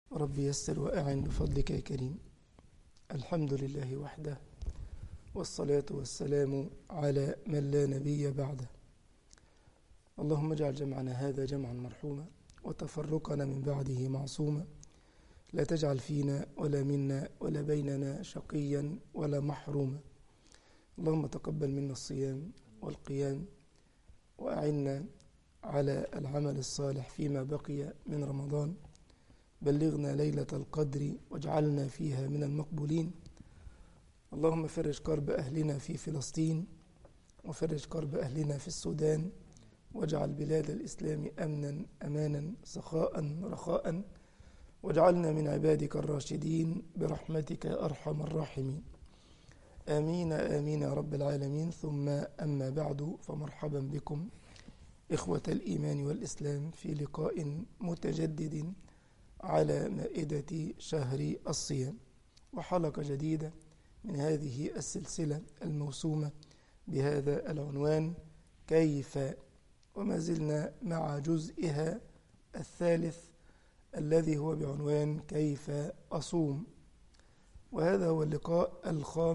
رب يسر وأعن بفضلك يا كريم. الحمد لله وحده، والصلاة والسلام على من لا نبي بعده. اللهم اجعل جمعنا هذا جمعا مرحوما، وتفرقنا من بعده معصوما. لا تجعل فينا ولا منا ولا بيننا شقيا ولا محروما. اللهم تقبل منا الصيام والقيام، وأعنا على العمل الصالح فيما بقي من رمضان. بلغنا ليلة القدر واجعلنا فيها من المقبولين. اللهم فرج كرب أهلنا في فلسطين، وفرج كرب أهلنا في السودان، واجعل بلاد الإسلام أمنا أمانا سخاء رخاء، واجعلنا من عبادك الراشدين برحمتك يا أرحم الراحمين. آمين آمين يا رب العالمين. ثم أما بعد، فمرحبا بكم إخوة الإيمان والإسلام في لقاء متجدد على مائدة شهر الصيام، وحلقة جديدة من هذه السلسلة الموسومة بهذا العنوان كيف، وما زلنا مع جزئها الثالث الذي هو بعنوان كيف أصوم، وهذا هو اللقاء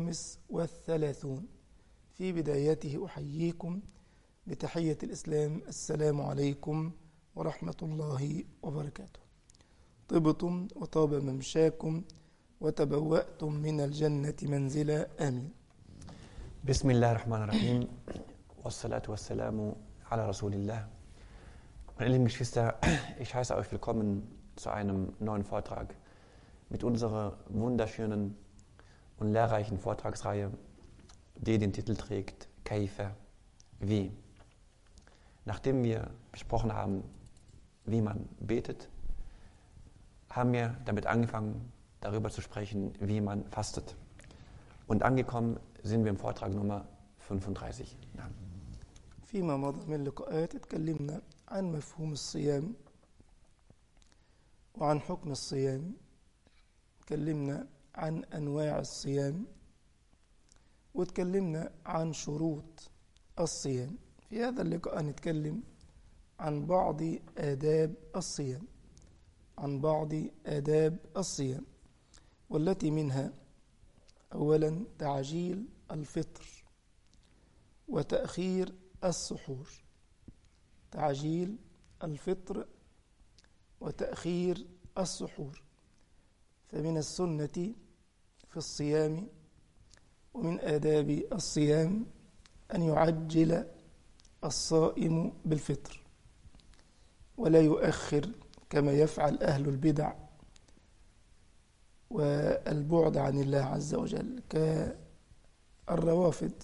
35. في بدايته أحييكم بتحية الإسلام: السلام عليكم ورحمة الله وبركاته. طبتم وطاب ممشاكم وتبوأتم من الجنة منزلا. آمين. بسم الله الرحمن الرحim, wassalatu wassalamu ala Rasulillah. Meine lieben Geschwister, ich heiße euch willkommen zu einem neuen Vortrag mit unserer wunderschönen und lehrreichen Vortragsreihe, die den Titel trägt Kaifa, wie. Nachdem wir besprochen haben, wie man betet, haben wir damit angefangen, darüber zu sprechen, wie man fastet. Und angekommen sind wir im Vortrag Nummer 35. Ja. فيما مضى من لقاءات اتكلمنا عن مفهوم الصيام وعن حكم الصيام، اتكلمنا عن أنواع الصيام، واتكلمنا عن شروط الصيام. في هذا اللقاء نتكلم عن بعض آداب الصيام، والتي منها أولا تعجيل الفطر وتأخير السحور. تعجيل الفطر وتأخير السحور، فمن السنة في الصيام ومن آداب الصيام أن يعجل الصائم بالفطر ولا يؤخر كما يفعل أهل البدع والبعد عن الله عز وجل كالروافض،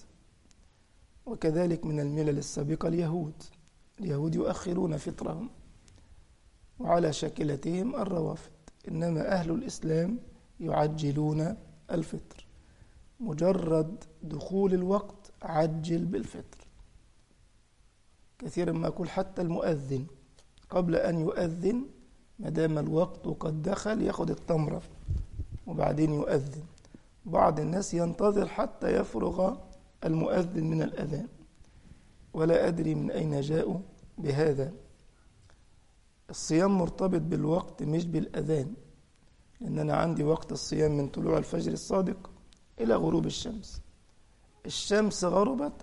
وكذلك من الملل السابقة اليهود يؤخرون فطرهم، وعلى شاكلتهم الروافض. إنما أهل الإسلام يعجلون الفطر، مجرد دخول الوقت عجل بالفطر. كثيرا ما أقول حتى المؤذن قبل أن يؤذن ما دام الوقت قد دخل يأخذ التمرة وبعدين يؤذن. بعض الناس ينتظر حتى يفرغ المؤذن من الأذان، ولا أدري من أين جاءوا بهذا. الصيام مرتبط بالوقت مش بالأذان، لأن أنا عندي وقت الصيام من طلوع الفجر الصادق إلى غروب الشمس. الشمس غربت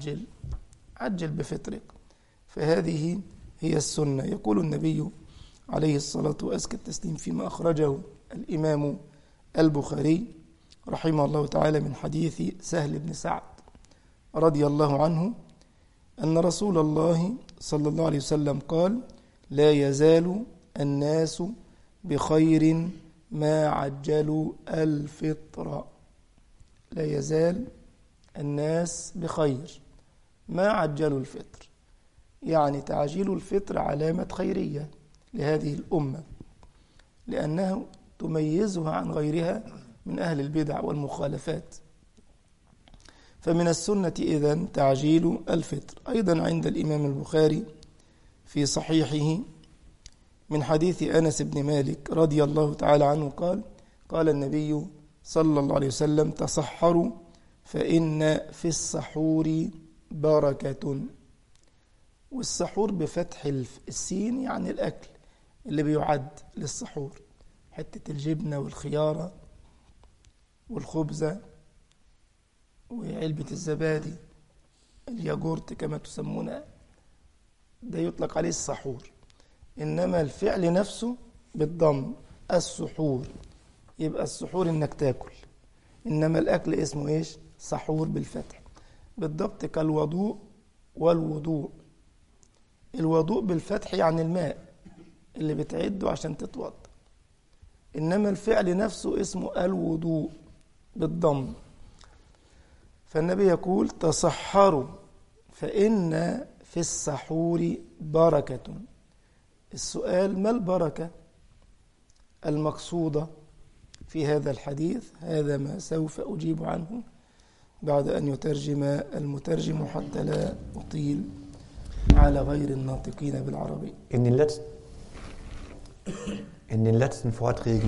عجل بفطرك، فهذه هي السنة. يقول النبي عليه الصلاة وأزكى التسليم فيما أخرجه الإمام البخاري رحمه الله تعالى من حديث سهل بن سعد رضي الله عنه أن رسول الله صلى الله عليه وسلم قال: لا يزال الناس بخير ما عجلوا الفطر. لا يزال الناس بخير ما عجلوا الفطر، يعني تعجيل الفطر علامة خيرية لهذه الأمة، لأنه تميزها عن غيرها من أهل البدع والمخالفات. فمن السنة إذن تعجيل الفطر. أيضا عند الإمام البخاري في صحيحه من حديث أنس بن مالك رضي الله تعالى عنه قال النبي صلى الله عليه وسلم: تصحروا فإن في السحور بركة. والسحور بفتح السين يعني الأكل اللي بيعد للسحور، حتة الجبنة والخيارة والخبزة وعلبة الزبادي الياجورت كما تسمونها، ده يطلق عليه السحور. إنما الفعل نفسه بالضم السحور، يبقى السحور إنك تاكل، إنما الأكل اسمه إيش؟ سحور بالفتح، بالضبط كالوضوء والوضوء. الوضوء بالفتح يعني الماء اللي بتعده عشان تتوضا، إنما الفعل نفسه اسمه الوضوء بالضم. فالنبي يقول تصحروا فإن في السحور بركة. السؤال: ما البركة المقصودة في هذا الحديث؟ هذا ما سوف أجيب عنه بعد أن يترجم المترجم حتى لا أطيل على غير الناطقين بالعربية. In den letzten Vorträgen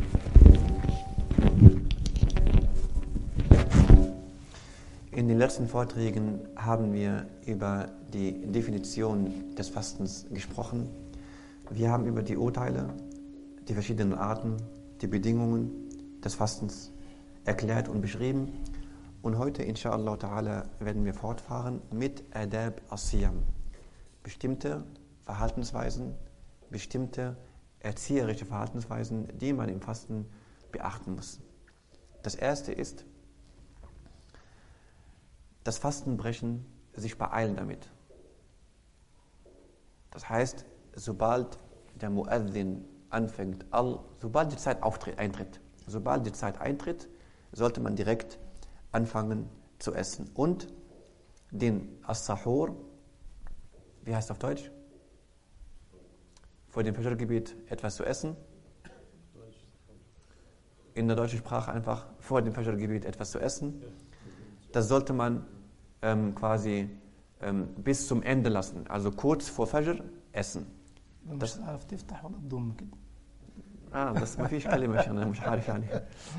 haben wir über die Definition des Fastens gesprochen. Wir haben über die Urteile, die verschiedenen Arten, die Bedingungen des Fastens erklärt und beschrieben. Und heute, inshallah ta'ala, werden wir fortfahren mit Adab as-Siyam. Bestimmte Verhaltensweisen, bestimmte erzieherische Verhaltensweisen, die man im Fasten beachten muss. Das erste ist, das Fastenbrechen, sich beeilen damit. Das heißt, sobald der Muaddin anfängt, sobald die Zeit eintritt, sollte man direkt anfangen zu essen. Und den As-Sahur, wie heißt auf Deutsch? Vor dem Fajr-Gebet etwas zu essen. In der deutschen Sprache einfach vor dem Fajr-Gebet etwas zu essen. Das sollte man bis zum Ende lassen, also kurz vor Fajr essen. Das ما فيش كلمة أنا مش عارف يعني.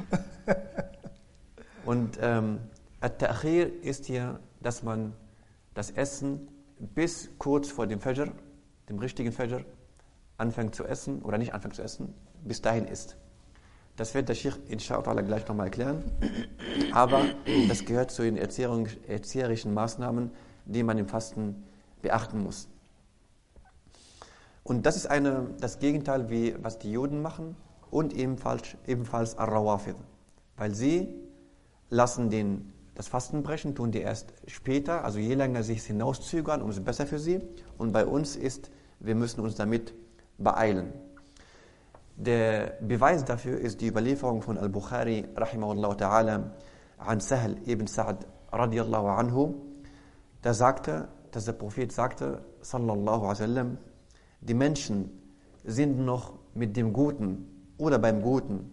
Und At-Ta'khir ist hier, dass man das Essen bis kurz vor dem Fajr, dem richtigen Fajr, anfängt zu essen oder nicht anfängt zu essen, bis dahin isst. Das wird der Sheikh inshallah gleich nochmal erklären. Aber das gehört zu den erzieherischen Maßnahmen, die man im Fasten beachten muss. Und das ist das Gegenteil, wie was die Juden machen und ebenfalls Ar-Rawafid. Weil sie lassen das Fasten brechen, tun die erst später, also je länger sich hinauszögern, umso besser für sie. Und bei uns ist, wir müssen uns damit beeilen. Der Beweis dafür ist die Überlieferung von Al-Bukhari, rahimahullah ta'ala, an Sahl ibn Sa'd, radiyallahu anhu, dass der Prophet sagte, sallallahu alaihi wasallam, die Menschen sind noch mit dem Guten oder beim Guten,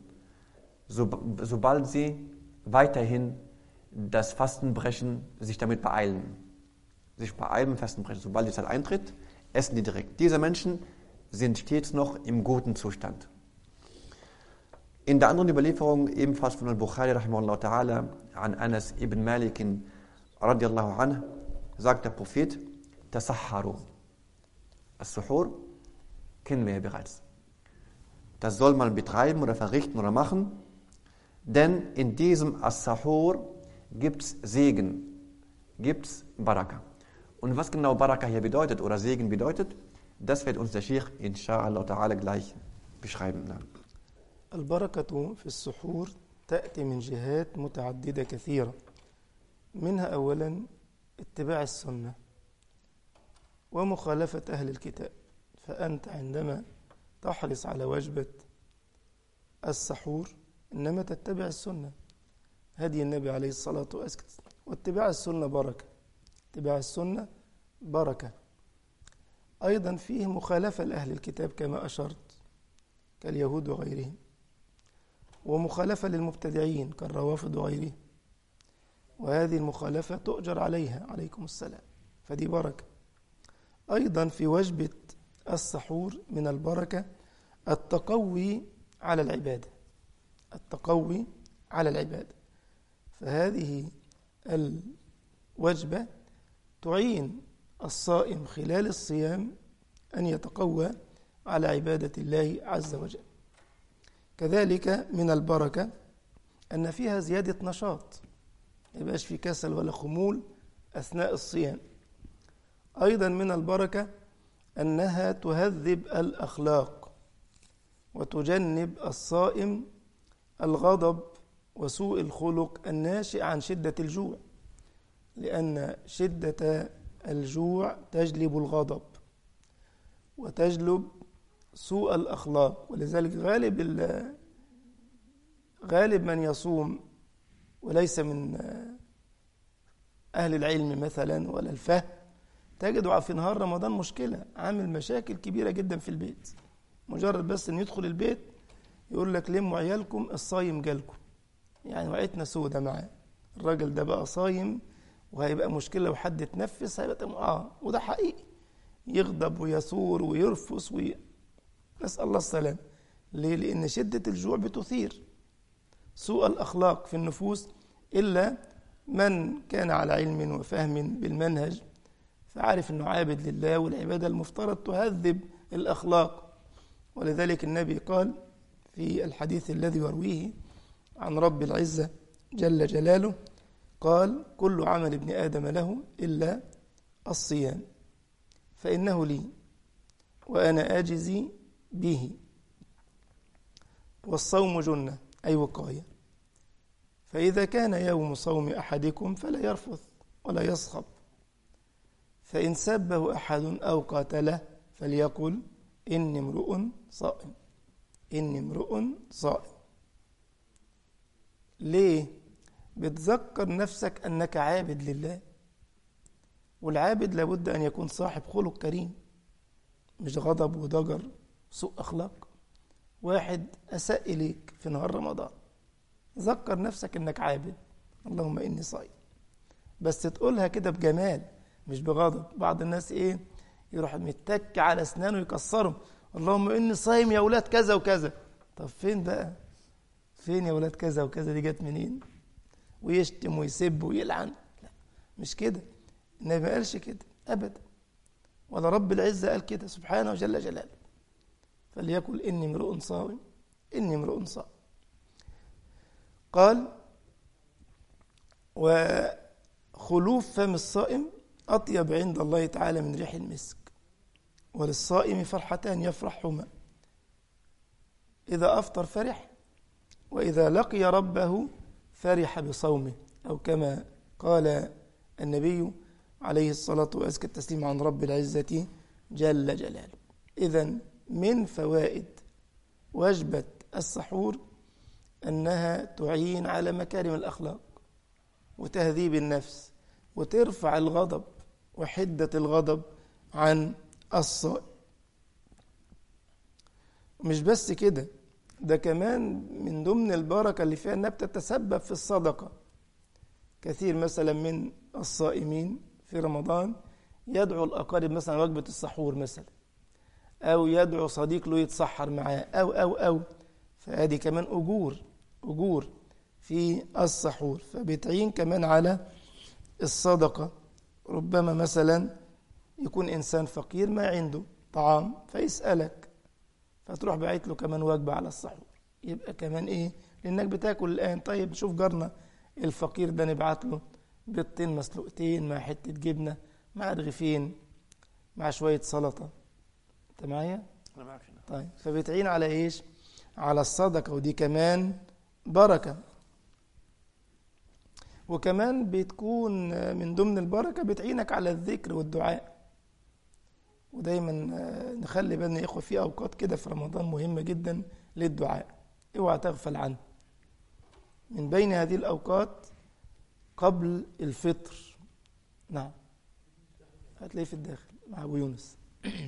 sobald sie weiterhin das Fastenbrechen sich damit beeilen. Sich beeilen mit Fastenbrechen. Sobald die Zeit eintritt, essen die direkt. Diese Menschen sind stets noch im guten Zustand. In der anderen Überlieferung, ebenfalls von Al-Bukhari, rahimahullah ta'ala, an Anas ibn Malik, radiyallahu anhu, sagt der Prophet, Tasahharu. As-Suhur kennen wir ja bereits. Das soll man betreiben oder verrichten oder machen, denn in diesem As-Sahur gibt es Segen, gibt es Baraka. Und was genau Baraka hier bedeutet oder Segen bedeutet, das wird uns der Sheikh inshallah ta'ala gleich beschreiben. البركة في السحور تأتي من جهات متعددة كثيرة، منها أولا اتباع السنة ومخالفة أهل الكتاب. فأنت عندما تحرص على وجبة السحور إنما تتبع السنة، هدي النبي عليه الصلاة والسلام، واتباع السنة بركة. اتباع السنة بركة. أيضا فيه مخالفة لأهل الكتاب كما أشرت كاليهود وغيرهم، ومخالفة للمبتدعين كالروافض وغيرهم، وهذه المخالفة تؤجر عليها عليكم السلام، فدي بركة. أيضا في وجبة السحور من البركة التقوي على العبادة، التقوي على العبادة. فهذه الوجبة تعين الصائم خلال الصيام أن يتقوى على عبادة الله عز وجل. كذلك من البركة أن فيها زيادة نشاط، ما يبقاش في كسل ولا خمول أثناء الصيام. أيضا من البركة أنها تهذب الأخلاق وتجنب الصائم الغضب وسوء الخلق الناشئ عن شدة الجوع، لأن شدة الجوع تجلب الغضب وتجلب سوء الأخلاق. ولذلك غالب من يصوم وليس من أهل العلم مثلا ولا الفهم، تجد في نهار رمضان مشكلة، عامل مشاكل كبيرة جدا في البيت. مجرد بس أن يدخل البيت يقول لك لموا عيالكم الصايم جالكم، يعني وقعتنا سودة معاه، الراجل ده بقى صايم وهيبقى مشكلة لو حد اتنفس هيبقى وده حقيقي، يغضب ويثور ويرفس نسأل الله السلام. ليه؟ لأن شدة الجوع بتثير سوء الأخلاق في النفوس، إلا من كان على علم وفهم بالمنهج فعارف أنه عابد لله، والعبادة المفترض تهذب الأخلاق. ولذلك النبي قال في الحديث الذي يرويه عن رب العزة جل جلاله، قال: كل عمل ابن آدم له إلا الصيام فإنه لي وأنا آجزي به، والصوم جنة أي وقاية، فإذا كان يوم صوم أحدكم فلا يرفث ولا يصخب، فإن سبه أحد أو قاتله فليقل إني امرؤ صائم، إني امرؤ صائم. ليه؟ بتذكر نفسك أنك عابد لله، والعابد لابد أن يكون صاحب خلق كريم، مش غضب وضجر سوء أخلاق. واحد أساء إليك في نهار رمضان، ذكر نفسك أنك عابد، اللهم إني صائم، بس تقولها كده بجمال مش بغضب. بعض الناس يروح متك على أسنانه يكسرهم، اللهم إني صايم يا أولاد كذا وكذا. طب فين بقى؟ فين يا أولاد كذا وكذا دي جت منين؟ ويشتم ويسب ويلعن. لا، مش كده، النبي ما قالش كده أبدا، ولا رب العزة قال كده سبحانه وجل جلاله. فليقل إني امرؤ صائم، إني امرؤ صائم. قال: وخلوف فم الصائم أطيب عند الله تعالى من ريح المسك، وللصائم فرحتان يفرحهما: إذا أفطر فرح، وإذا لقي ربه فرح بصومه، أو كما قال النبي عليه الصلاة وأزكى التسليم عن رب العزة جل جلاله. إذن من فوائد وجبة السحور أنها تعين على مكارم الأخلاق وتهذيب النفس، وترفع الغضب وحدة الغضب عن الصائم. مش بس كده، ده كمان من ضمن البركة اللي فيها أنها بتتسبب في الصدقة. كثير مثلا من الصائمين في رمضان يدعو الأقارب مثلا وجبة السحور مثلا، أو يدعو صديق له يتسحر معاه، أو فهذه كمان أجور في السحور، فبتعين كمان على الصدقة. ربما مثلا يكون إنسان فقير ما عنده طعام فيسألك، فتروح بعت له كمان وجبة على السحور، يبقى كمان لأنك بتاكل الآن. طيب شوف جارنا الفقير ده نبعت له بيضتين مسلوقتين مع حتة جبنة مع رغيفين مع شوية سلطة. أنت معايا؟ أنا معك. طيب، فبتعين على على الصدقة، ودي كمان بركة. وكمان بتكون من ضمن البركة بتعينك على الذكر والدعاء. ودايما نخلي بالنا يا إخوة في أوقات كده في رمضان مهمة جدا للدعاء، اوعى تغفل عنه. من بين هذه الأوقات قبل الفطر، نعم هتلاقيه في الداخل مع أبو يونس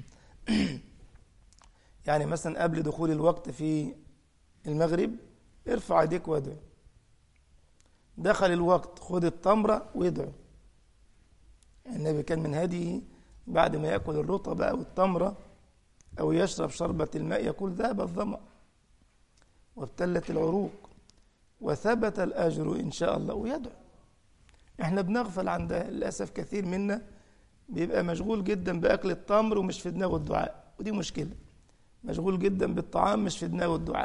يعني مثلا قبل دخول الوقت في المغرب ارفع يديك وادعو، دخل الوقت خد التمرة وادعو. النبي كان من هديه بعد ما يأكل الرطب أو التمرة أو يشرب شربة الماء يقول: ذهب الظمأ وابتلت العروق وثبت الأجر إن شاء الله، ويدعو. احنا بنغفل عن ده للأسف، كثير منا بيبقى مشغول جدا بأكل التمر ومش في دماغه الدعاء، ودي مشكلة. مشغول جدا بالطعام مش في دماغه الدعاء،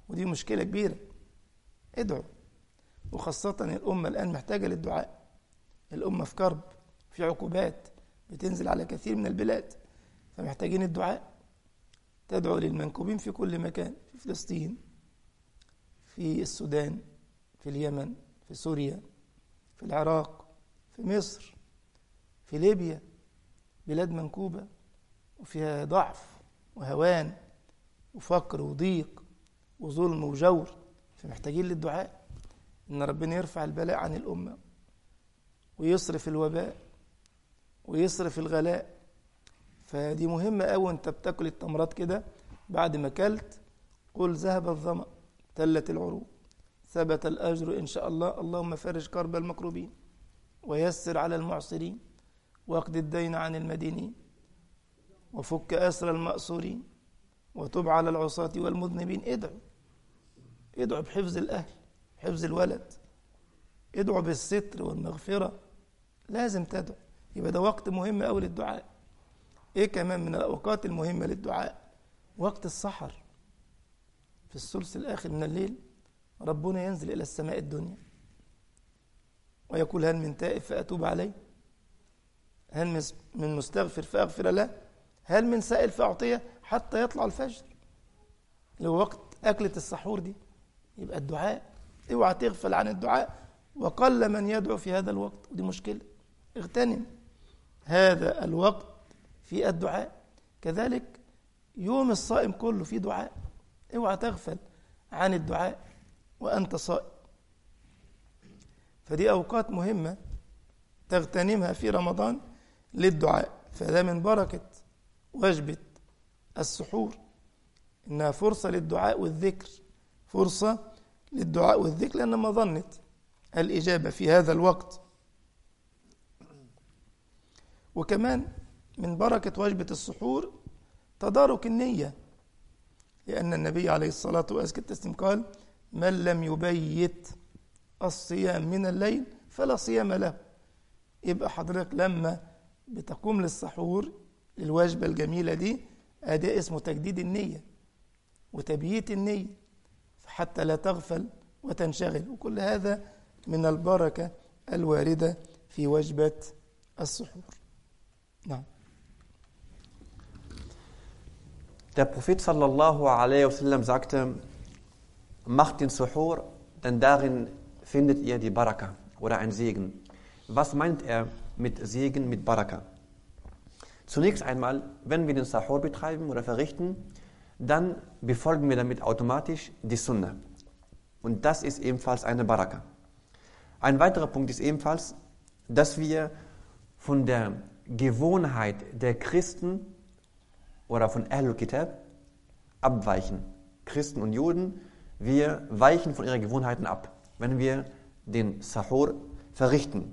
ودي مشكلة كبيرة. ادعوا، وخاصة الأمة الآن محتاجة للدعاء. الأمة في كرب، في عقوبات بتنزل على كثير من البلاد، فمحتاجين الدعاء. تدعو للمنكوبين في كل مكان، في فلسطين، في السودان، في اليمن، في سوريا، في العراق، في مصر، في ليبيا، بلاد منكوبة وفيها ضعف وهوان وفقر وضيق وظلم وجور، فمحتاجين للدعاء إن ربنا يرفع البلاء عن الأمة ويصرف الوباء ويصرف الغلاء. فدي مهمة أوي. أنت بتاكل التمرات كده، بعد ما أكلت قل ذهب الظمأ، تلت العروق، ثبت الأجر إن شاء الله، اللهم فرج كرب المكروبين ويسر على المعسرين واقض الدين عن المدينين وفك أسر المأسورين وتب على العصاة والمذنبين. ادعوا بحفظ الأهل، حفظ الولد، ادعوا بالستر والمغفرة. لازم تدعو. يبقى ده وقت مهم أوي للدعاء. إيه كمان من الأوقات المهمة للدعاء؟ وقت السحر في الثلث الآخر من الليل، ربنا ينزل إلى السماء الدنيا ويقول هل من تائب فأتوب عليه، هل من مستغفر فأغفر له، هل من سائل فأعطيه، حتى يطلع الفجر اللي هو وقت أكلة السحور دي. يبقى الدعاء، اوعى تغفل عن الدعاء، وقل من يدعو في هذا الوقت، ودي مشكلة. اغتنم هذا الوقت في الدعاء. كذلك يوم الصائم كله في دعاء، اوعى تغفل عن الدعاء وأنت صائم. فدي أوقات مهمة تغتنمها في رمضان للدعاء. فده من بركة وجبة السحور، إنها فرصة للدعاء والذكر، فرصة للدعاء والذكر، لأن مظنة الإجابة في هذا الوقت. وكمان من بركة وجبة السحور تدارك النية، لأن النبي عليه الصلاة والسلام قال من لم يبيت الصيام من الليل فلا صيام له. يبقى حضرتك لما بتقوم للسحور للوجبة الجميلة دي، أداء اسمه تجديد النية وتبييت النية، حتى لا تغفل وتنشغل. وكل هذا من البركة الواردة في وجبة السحور. نعم. Der Prophet sallallahu alaihi wasallam sagte, macht den Suhur, denn darin findet ihr die Baraka oder ein Segen. Was meint er mit Segen, mit Baraka? Zunächst einmal, wenn wir den Sahur betreiben oder verrichten, dann befolgen wir damit automatisch die Sunna. Und das ist ebenfalls eine Baraka. Ein weiterer Punkt ist ebenfalls, dass wir von der Gewohnheit der Christen oder von Ahlul Kitab abweichen. Christen und Juden, wir weichen von ihren Gewohnheiten ab, wenn wir den Sahur verrichten.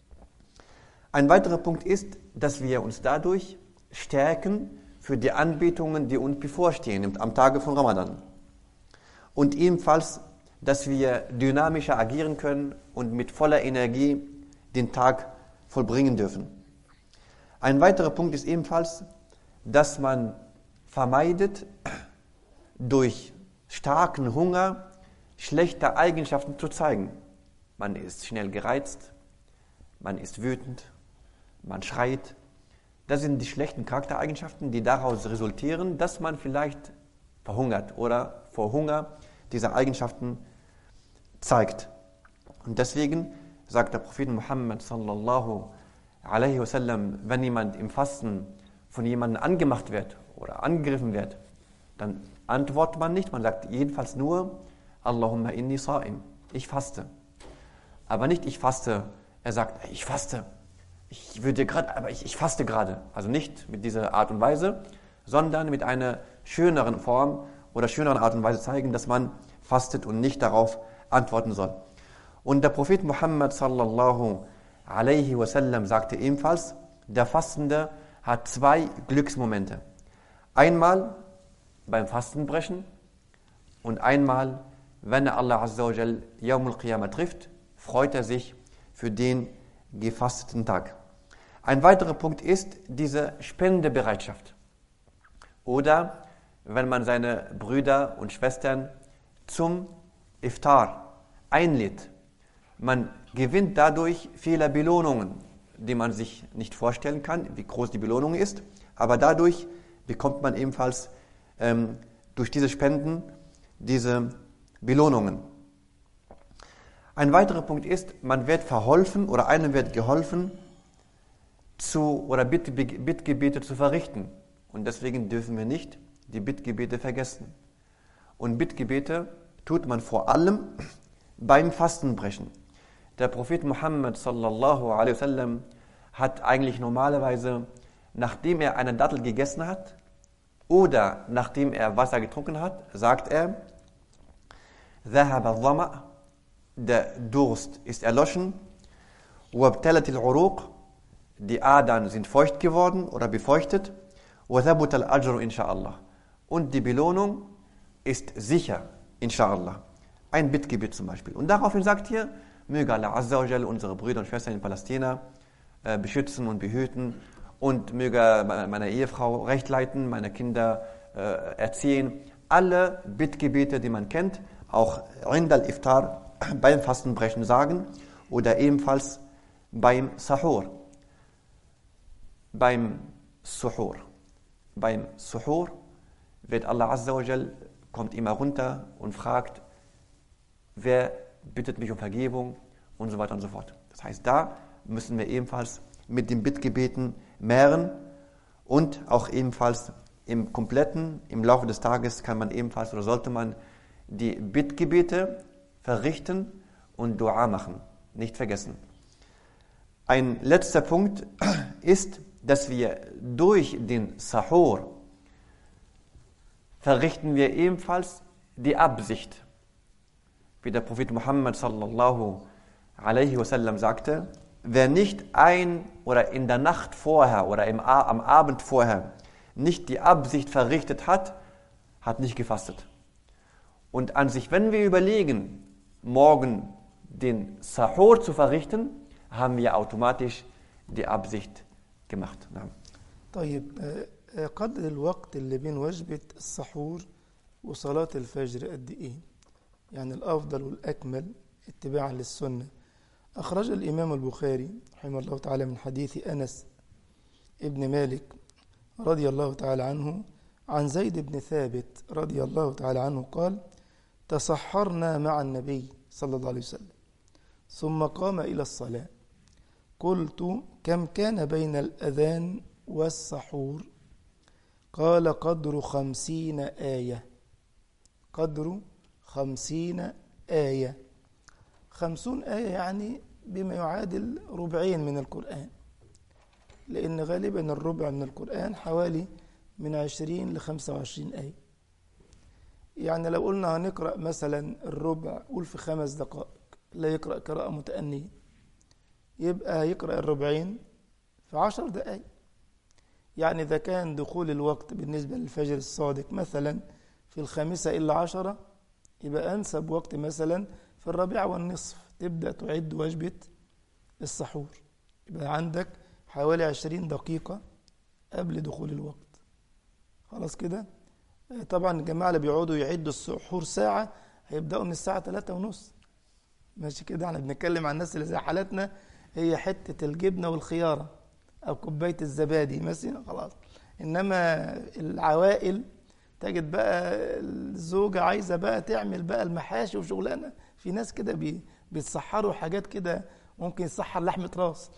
Ein weiterer Punkt ist, dass wir uns dadurch stärken für die Anbetungen, die uns bevorstehen am Tage von Ramadan. Und ebenfalls, dass wir dynamischer agieren können und mit voller Energie den Tag vollbringen dürfen. Ein weiterer Punkt ist ebenfalls, dass man vermeidet, durch starken Hunger schlechte Eigenschaften zu zeigen. Man ist schnell gereizt, man ist wütend, man schreit. Das sind die schlechten Charaktereigenschaften, die daraus resultieren, dass man vielleicht verhungert oder vor Hunger diese Eigenschaften zeigt. Und deswegen sagt der Prophet Muhammad sallallahu alaihi wasallam, wenn jemand im Fasten von jemandem angemacht wird oder angegriffen wird, dann antwortet man nicht, man sagt jedenfalls nur Allahumma inni sa'im, ich faste. Aber nicht ich faste, er sagt, ich faste, ich faste gerade. Also nicht mit dieser Art und Weise, sondern mit einer schöneren Form oder schöneren Art und Weise zeigen, dass man fastet und nicht darauf antworten soll. Und der Prophet Muhammad sallallahu alaihi wasallam sagte ebenfalls, der Fastende hat 2 Glücksmomente. Einmal beim Fastenbrechen und einmal, wenn er Allah Azza wa Jal Yawmul Qiyamah trifft, freut er sich für den gefasteten Tag. Ein weiterer Punkt ist diese Spendebereitschaft. Oder wenn man seine Brüder und Schwestern zum Iftar einlädt. Man gewinnt dadurch viele Belohnungen, die man sich nicht vorstellen kann, wie groß die Belohnung ist, aber dadurch bekommt man ebenfalls durch diese Spenden diese Belohnungen. Ein weiterer Punkt ist, man wird verholfen oder einem wird geholfen, Bittgebete zu verrichten. Und deswegen dürfen wir nicht die Bittgebete vergessen. Und Bittgebete tut man vor allem beim Fastenbrechen. Der Prophet Muhammad sallallahu alaihi wasallam hat eigentlich normalerweise, nachdem er eine Dattel gegessen hat oder nachdem er Wasser getrunken hat, sagt er, ذهب الظمأ, der Durst ist erloschen, وابتلت العروق, die Adern sind feucht geworden oder befeuchtet, وثبت الأجر إن شاء الله, und die Belohnung ist sicher, inshallah. Ein Bittgebet zum Beispiel. Und daraufhin sagt hier, möge Allah Azza wa Jal unsere Brüder und Schwestern in Palästina beschützen und behüten und möge meine Ehefrau recht leiten, meine Kinder erziehen. Alle Bittgebete, die man kennt, auch Rind al-Iftar, beim Fastenbrechen sagen oder ebenfalls beim Sahur. Beim Suhur wird Allah Azza wa Jal, kommt immer runter und fragt, wer bittet mich um Vergebung und so weiter und so fort. Das heißt, da müssen wir ebenfalls mit den Bittgebeten mehren und auch ebenfalls im Laufe des Tages kann man ebenfalls oder sollte man die Bittgebete verrichten und Dua machen. Nicht vergessen. Ein letzter Punkt ist, dass wir durch den Sahur verrichten wir ebenfalls die Absicht. Wie der Prophet Muhammad sallallahu alaihi wasallam sagte, wer nicht oder in der Nacht vorher oder am Abend vorher nicht die Absicht verrichtet hat, hat nicht gefastet. Und an sich, wenn wir überlegen, morgen den Sahur zu verrichten, haben wir automatisch die Absicht gemacht. طيب قدر الوقت اللي بين وجبة السحور وصلاة الفجر قد إيه؟ يعني الأفضل والأكمل اتباعا للسنة. أخرج الإمام البخاري رحمه الله تعالى من حديث أنس ابن مالك رضي الله تعالى عنه عن زيد بن ثابت رضي الله تعالى عنه قال: تسحرنا مع النبي صلى الله عليه وسلم ثم قام إلى الصلاة، قلت: كم كان بين الأذان والسحور؟ قال: قدر 50 آية. قدر 50 آية. 50 آية يعني بما يعادل ربعين من القرآن، لأن غالبا الربع من القرآن حوالي من 20 ل 25 آية. يعني لو قلنا هنقرأ مثلا الربع قول في 5 دقائق، لا يقرأ قراءة متأنية، يبقى يقرأ الربعين في 10 دقائق. يعني إذا كان دخول الوقت بالنسبة للفجر الصادق مثلا في 5:50، يبقى أنسب وقت مثلا في 4:15 تبدأ تعد وجبة السحور، يبقى عندك حوالي 20 دقيقة قبل دخول الوقت. خلاص كده. طبعا الجماعة اللي بيقعدوا يعدوا السحور ساعة هيبدأوا من الساعة 3:30. ماشي كده. احنا بنتكلم عن الناس اللي زي حالتنا، هي حتة الجبنة والخيارة أو كوباية الزبادي مثلا، خلاص. إنما العوائل تجد بقى الزوجة عايزة بقى تعمل بقى المحاشي وشغلانة. في ناس كده بيتسحروا حاجات كده، ممكن يسحر لحمة راس.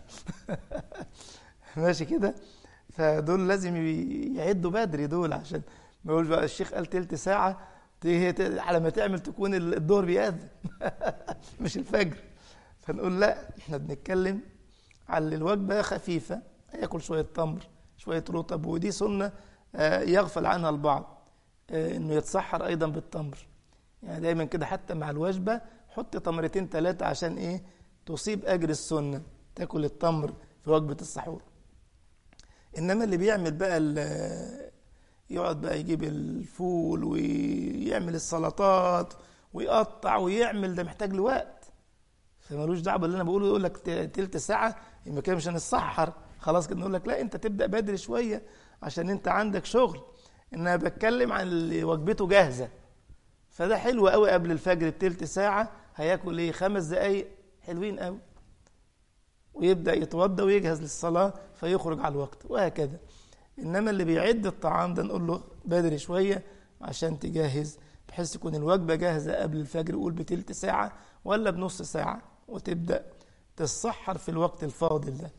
ماشي كده. فدول لازم يعدوا بدري دول، عشان ما يقولش بقى الشيخ قال تلت ساعة على ما تعمل تكون الظهر بيأذن مش الفجر. فنقول لا، احنا بنتكلم على الوجبة خفيفة، ياكل شوية تمر شوية رطب، ودي سنة يغفل عنها البعض، انه يتسحر ايضا بالتمر. يعني دايما كده حتى مع الوجبة حط 2 3 عشان ايه؟ تصيب اجر السنة، تاكل التمر في وجبة السحور. انما اللي بيعمل بقى يقعد بقى يجيب الفول ويعمل السلطات ويقطع ويعمل، ده محتاج لوقت، فمالوش دعوه باللي انا بقوله. يقول لك تلت ساعه يبقى كده مش هنتسحر، خلاص كده. نقول لك لا، انت تبدا بدري شويه عشان انت عندك شغل. انا بتكلم عن اللي وجبته جاهزه، فده حلو قوي قبل الفجر بتلت ساعة، هياكل ايه 5 دقايق حلوين قوي، ويبدأ يتوضى ويجهز للصلاة فيخرج على الوقت، وهكذا. إنما اللي بيعد الطعام ده نقول له بدري شوية عشان تجهز، بحيث تكون الوجبة جاهزة قبل الفجر، قول بتلت ساعة ولا بنص ساعة، وتبدأ تتسحر في الوقت الفاضل ده.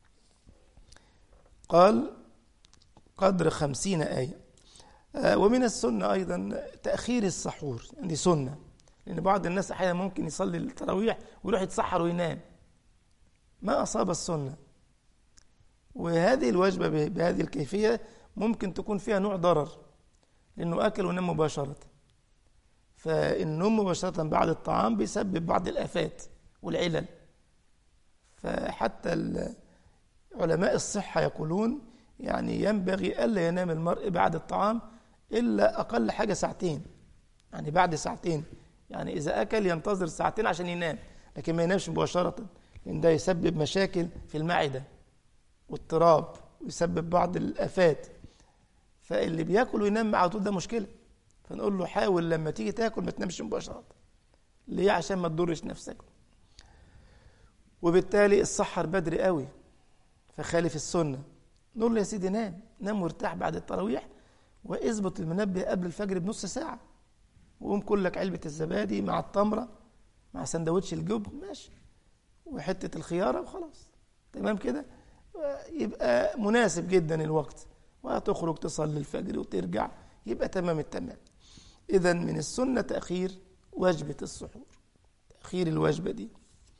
قال قدر 50 آية. ومن السنة أيضا تأخير السحور، دي سنة، لأن بعض الناس أحيانا ممكن يصلي التراويح ويروح يتسحر وينام، ما أصاب السنة. وهذه الوجبة بهذه الكيفية ممكن تكون فيها نوع ضرر، لأنه أكل ونام مباشرة، فالنوم مباشرة بعد الطعام بيسبب بعض الآفات والعلل. فحتى علماء الصحة يقولون يعني ينبغي ألا ينام المرء بعد الطعام إلا أقل حاجة ساعتين، يعني بعد ساعتين، يعني إذا أكل ينتظر ساعتين عشان ينام، لكن ما ينامش مباشرة، لأن ده يسبب مشاكل في المعدة واضطراب ويسبب بعض الآفات. فاللي بياكل وينام على طول ده مشكلة، فنقول له حاول لما تيجي تاكل ما تنامش مباشرة. ليه؟ عشان ما تضرش نفسك. وبالتالي السحر بدري قوي، فخالف السنة. نقول له يا سيدي نام وارتاح بعد التراويح، واظبط المنبه قبل الفجر بنص ساعة، وقوم كلك علبة الزبادي مع التمرة مع سندوتش الجبن ماشي، وحتة الخيارة وخلاص، تمام كده، يبقى مناسب جدا الوقت، وهتخرج تصلي الفجر وترجع، يبقى تمام التمام. إذن من السنة تأخير وجبة السحور، تأخير الوجبة دي.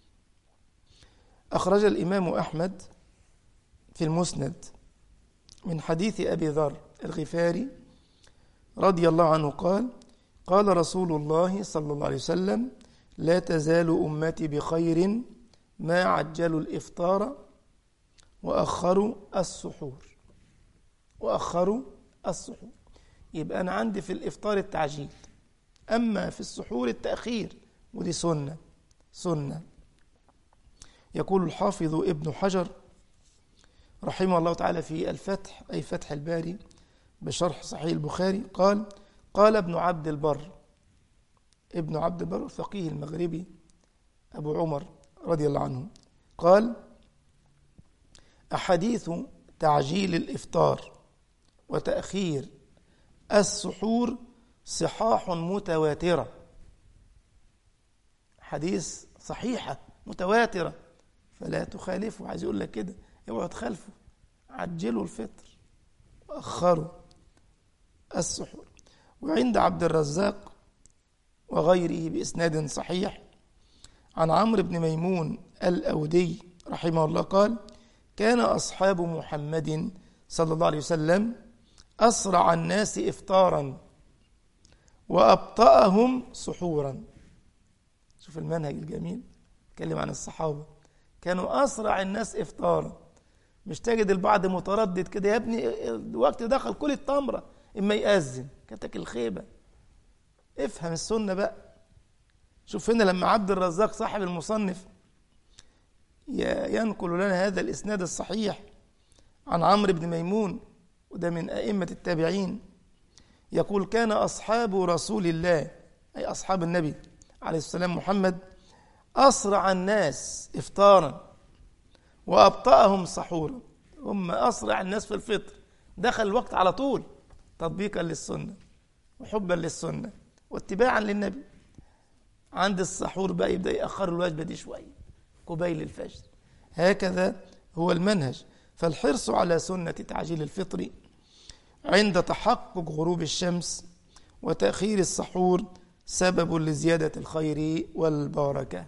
أخرج الإمام أحمد في المسند من حديث أبي ذر الغفاري رضي الله عنه قال: قال رسول الله صلى الله عليه وسلم: لا تزال أمتي بخير ما عجلوا الإفطار وأخروا السحور. وأخروا السحور، يبقى أنا عندي في الإفطار التعجيل، أما في السحور التأخير، ودي سنة. يقول الحافظ ابن حجر رحمه الله تعالى في الفتح، أي فتح الباري بشرح صحيح البخاري، قال ابن عبد البر الفقيه المغربي أبو عمر رضي الله عنه، قال: أحاديث تعجيل الإفطار وتأخير السحور صحاح متواترة، حديث صحيحة متواترة، فلا تخالفوا. عايز يقول لك كده، اوعوا تخالفوا، عجلوا الفطر وأخروا السحور. وعند عبد الرزاق وغيره بإسناد صحيح عن عمرو بن ميمون الأودي رحمه الله قال: كان أصحاب محمد صلى الله عليه وسلم أسرع الناس إفطارا وأبطأهم سحورا. شوف المنهج الجميل، اتكلم عن الصحابة، كانوا أسرع الناس إفطارا. مش تجد البعض متردد كده، يا ابني الوقت دخل كل التمرة إما يأذن، كتك الخيبة. افهم السنة بقى. شوف هنا لما عبد الرزاق صاحب المصنف ينقل لنا هذا الإسناد الصحيح عن عمرو بن ميمون، وده من أئمة التابعين، يقول: كان أصحاب رسول الله، أي أصحاب النبي عليه السلام محمد، أسرع الناس إفطارا وأبطأهم سحورا. هم أسرع الناس في الفطر، دخل الوقت على طول، تطبيقا للسنة وحبا للسنة واتباعا للنبي. عند السحور بقى يبدأ يأخر الوجبة دي شوية قبيل الفجر. هكذا هو المنهج. فالحرص على سنة تعجيل الفطر عند تحقق غروب الشمس وتأخير السحور سبب لزيادة الخير والبركة.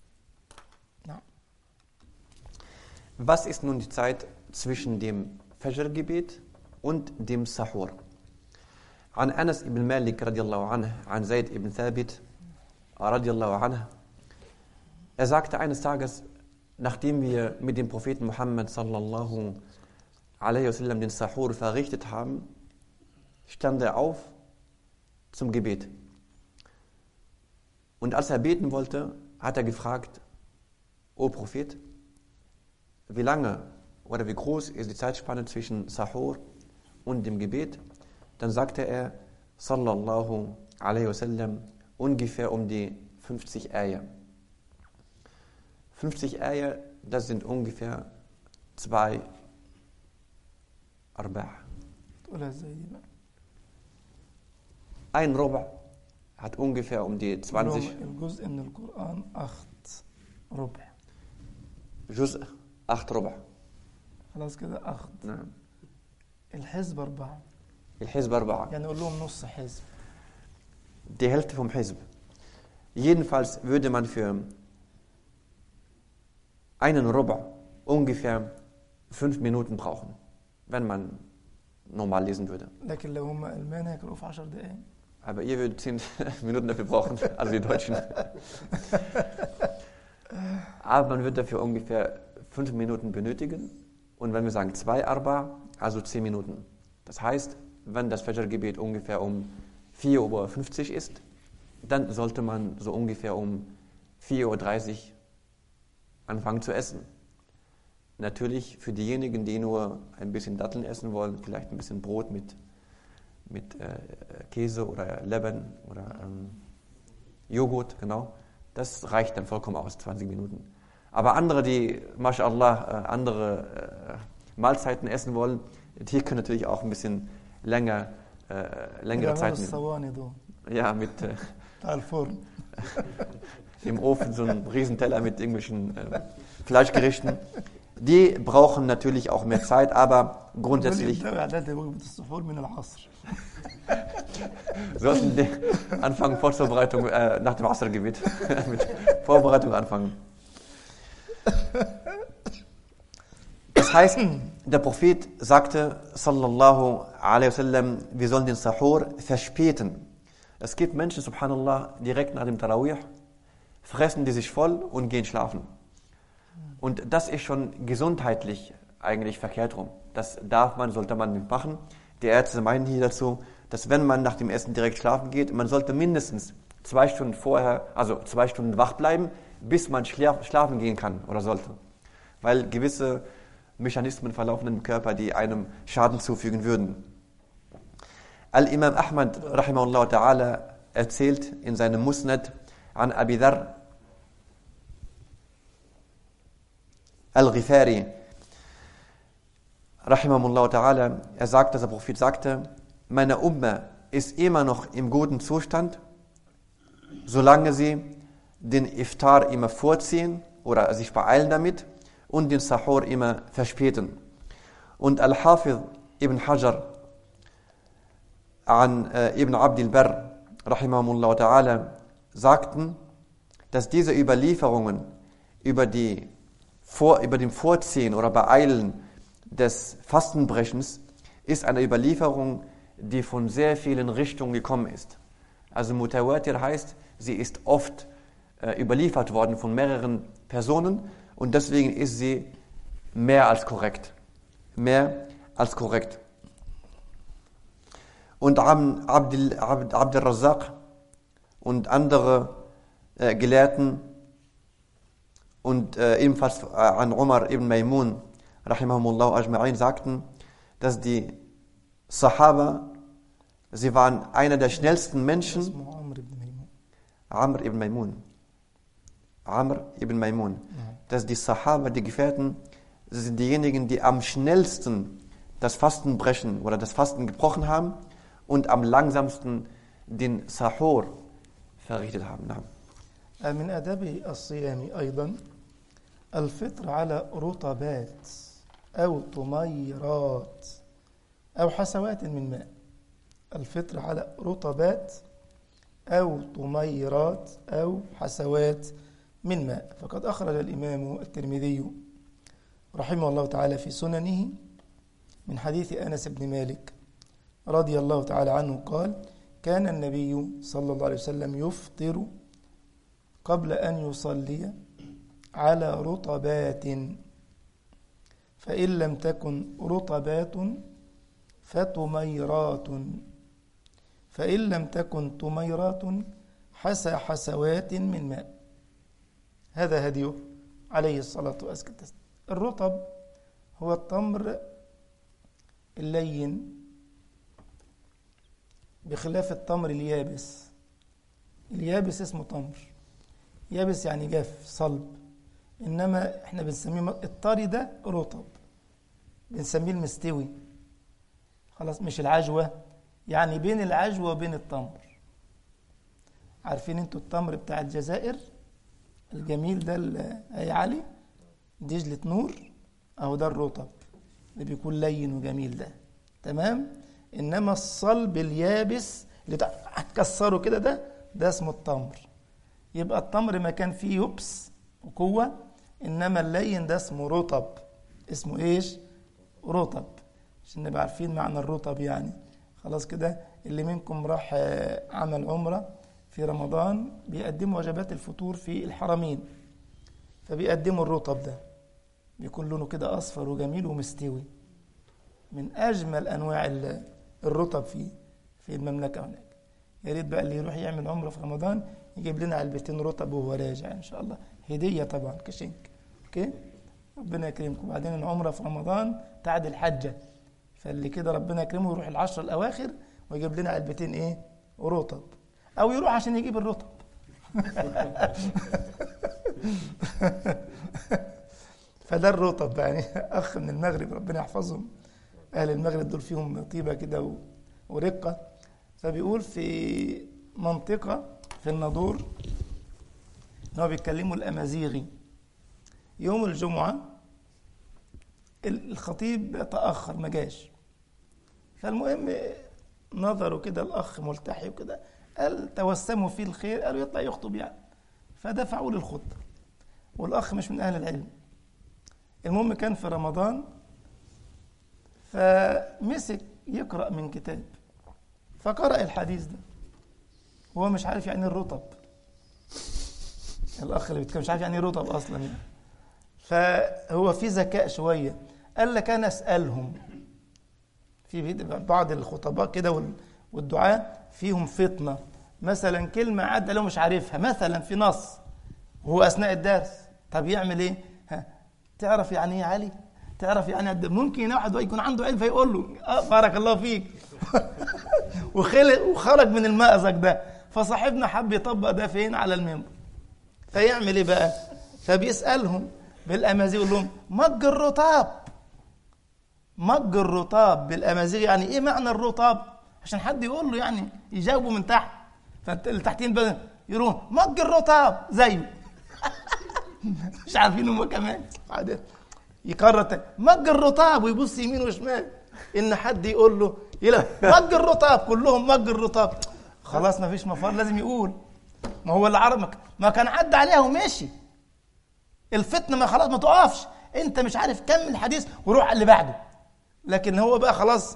Was ist nun die Zeit zwischen dem Fajr-Gebet und dem Sahur? عن أنس بن مالك رضي الله عنه عن زيد بن ثابت رضي الله عنه. Er sagte eines Tages, nachdem wir mit dem Propheten Muhammad sallallahu alaihi wasallam den Sahur verrichtet haben, stand er auf zum Gebet. Und als er beten wollte, hat er gefragt: O Prophet, wie lange oder wie groß ist die Zeitspanne zwischen Sahur und dem Gebet? Dann sagte er sallallahu alaihi wasallam ungefähr um die 50 Ayah. 50 Ayah, das sind ungefähr 2 Arba'. Ein Ruba' hat ungefähr um die 20. الجزء من القرآن 8 ربع. Juz' 8 Ruba'. خلاص كده 8. نعم. الحزب 4. الحزب 4. يعني نقول لهم نص حزب. Die Hälfte vom Hizb. Jedenfalls würde man für einen Ruba' ungefähr 5 Minuten brauchen, wenn man normal lesen würde. لكن لو هم ألمان هيقرأوا في 10 دقائق. Aber ihr würdet 10 Minuten dafür brauchen, also die Deutschen. Aber man wird dafür ungefähr 5 Minuten benötigen. Und wenn wir sagen 2 Arba', also 10 Minuten. Das heißt, wenn das Fajr-Gebet ungefähr um 4:50 Uhr ist, dann sollte man so ungefähr um 4:30 Uhr anfangen zu essen. Natürlich für diejenigen, die nur ein bisschen Datteln essen wollen, vielleicht ein bisschen Brot mit Käse oder Leben oder Joghurt, genau. Das reicht dann vollkommen aus, 20 Minuten. Aber andere, die, mashallah, andere Mahlzeiten essen wollen, die können natürlich auch ein bisschen längere Zeit nehmen. Ja, mit im Ofen so einen Riesenteller mit irgendwelchen Fleischgerichten. Die brauchen natürlich auch mehr Zeit, aber grundsätzlich sollten die anfangen, Vorbereitung nach dem Asr-Gebet mit Vorbereitung anfangen. Das heißt, der Prophet sagte, sallallahu alaihi wasallam, wir sollen den Sahur verspäten. Es gibt Menschen, subhanallah, direkt nach dem Tarawih, fressen die sich voll und gehen schlafen. Und das ist schon gesundheitlich eigentlich verkehrt rum. Das sollte man nicht machen. Die Ärzte meinen hier dazu, dass wenn man nach dem Essen direkt schlafen geht, man sollte mindestens 2 Stunden vorher, also 2 Stunden wach bleiben, bis man schlafen gehen kann oder sollte. Weil gewisse Mechanismen verlaufen im Körper, die einem Schaden zufügen würden. Al-Imam Ahmad, rahimahullah ta'ala, erzählt in seinem Musnad an Abi Dharr Al-Ghifari, rahimahullah ta'ala, er sagt, dass der Prophet sagte, meine Umma ist immer noch im guten Zustand, solange sie den Iftar immer vorziehen oder sich beeilen damit und den Sahur immer verspäten. Und Al-Hafiz ibn Hajar an Ibn Abd al-Barr, rahimahullah ta'ala, sagten, dass diese Überlieferungen über dem Vorziehen oder Beeilen des Fastenbrechens ist eine Überlieferung, die von sehr vielen Richtungen gekommen ist. Also Mutawatir heißt, sie ist oft überliefert worden von mehreren Personen und deswegen ist sie mehr als korrekt. Mehr als korrekt. Und Abd al-Razzaq und andere Gelehrten und ebenfalls an Umar ibn Maymun, rahimahumullah ajma'in, sagten, dass die Sahaba, sie waren einer der schnellsten Menschen. Amr ibn Maymun. Dass die Sahaba, die Gefährten, sind diejenigen, die am schnellsten das Fasten brechen oder das Fasten gebrochen haben und am langsamsten den Sahur verrichtet haben. من آداب الصيام أيضا الفطر على رطبات أو طميرات أو حسوات من ماء. الفطر على رطبات أو طميرات أو حسوات من ماء. فقد أخرج الإمام الترمذي رحمه الله تعالى في سننه من حديث أنس بن مالك رضي الله تعالى عنه قال كان النبي صلى الله عليه وسلم يفطر قبل أن يصلي على رطبات فإن لم تكن رطبات فطميرات فإن لم تكن طميرات حسوات من ماء. هذا هديه عليه الصلاة والسلام. الرطب هو التمر اللين بخلاف التمر اليابس. اليابس اسمه تمر، يابس يعني جاف صلب، إنما إحنا بنسميه الطري ده رطب، بنسميه المستوي. خلاص، مش العجوة، يعني بين العجوة وبين التمر. عارفين انتوا التمر بتاع الجزائر الجميل ده أي علي دجلة نور، أهو ده الرطب اللي بيكون لين وجميل ده، تمام. إنما الصلب اليابس اللي هتكسره كده ده اسمه التمر. يبقى التمر ما كان فيه يبس وقوة، إنما اللين ده اسمه رطب. اسمه إيش؟ رطب، عشان نبقى عارفين معنى الرطب يعني. خلاص كده، اللي منكم راح عمل عمرة في رمضان بيقدموا وجبات الفطور في الحرمين، فبيقدموا الرطب ده، بيكون لونه كده أصفر وجميل ومستوي، من أجمل أنواع الرطب في المملكة هناك. يا ريت بقى اللي يروح يعمل عمرة في رمضان يجيب لنا علبتين رطب وهو راجع إن شاء الله، هدية طبعا كشنك. أوكي، ربنا يكرمكم. بعدين العمرة في رمضان تعدل حجة، فاللي كده ربنا يكرمه يروح العشر الأواخر ويجيب لنا علبتين إيه؟ رطب، أو يروح عشان يجيب الرطب. فده الرطب يعني. أخ من المغرب ربنا يحفظهم، أهل المغرب دول فيهم طيبة كده ورقة. فبيقول في منطقة في الناظور إن هو بيتكلموا الأمازيغي. يوم الجمعة الخطيب تأخر ما جاش، فالمهم نظروا كده الأخ ملتحي وكده، قال توسموا فيه الخير، قالوا يطلع يخطب يعني، فدفعوا له الخطبة، والأخ مش من أهل العلم. المهم كان في رمضان، فمسك يقرأ من كتاب، فقرأ الحديث ده، هو مش عارف يعني الرطب. الأخ اللي بيتكلم مش عارف يعني رطب أصلا يعني. فهو في ذكاء شوية، قال لك أنا أسألهم. في بعض الخطباء كده والدعاء فيهم فطنة، مثلا كلمة عدى لو مش عارفها مثلا في نص وهو أثناء الدرس، طب يعمل إيه؟ تعرف يعني إيه علي؟ تعرف يعني ممكن واحد يكون عنده علم فيقول له بارك الله فيك. وخرج من المأزق ده. فصاحبنا حب يطبق ده فين؟ على المنبر. فيعمل إيه بقى؟ فبيسألهم بالأمازيغ، يقول لهم مج الرطاب. مج الرطاب بالأمازيغ يعني إيه معنى الرطاب؟ عشان حد يقول له يعني يجاوبوا من تحت. فاللي تحتين بقى يقولون مج الرطاب زيه. مش عارفين هم كمان. بعدين يكرر مج الرطاب ويبص يمين وشمال إن حد يقول له يلا مج الرطاب، كلهم مج الرطاب. خلاص ما فيش مفر، لازم يقول. ما هو العرب ما كان عدى عليها ومشي. الفتنة ما خلاص ما تقفش، انت مش عارف كمل الحديث وروح على اللي بعده. لكن هو بقى خلاص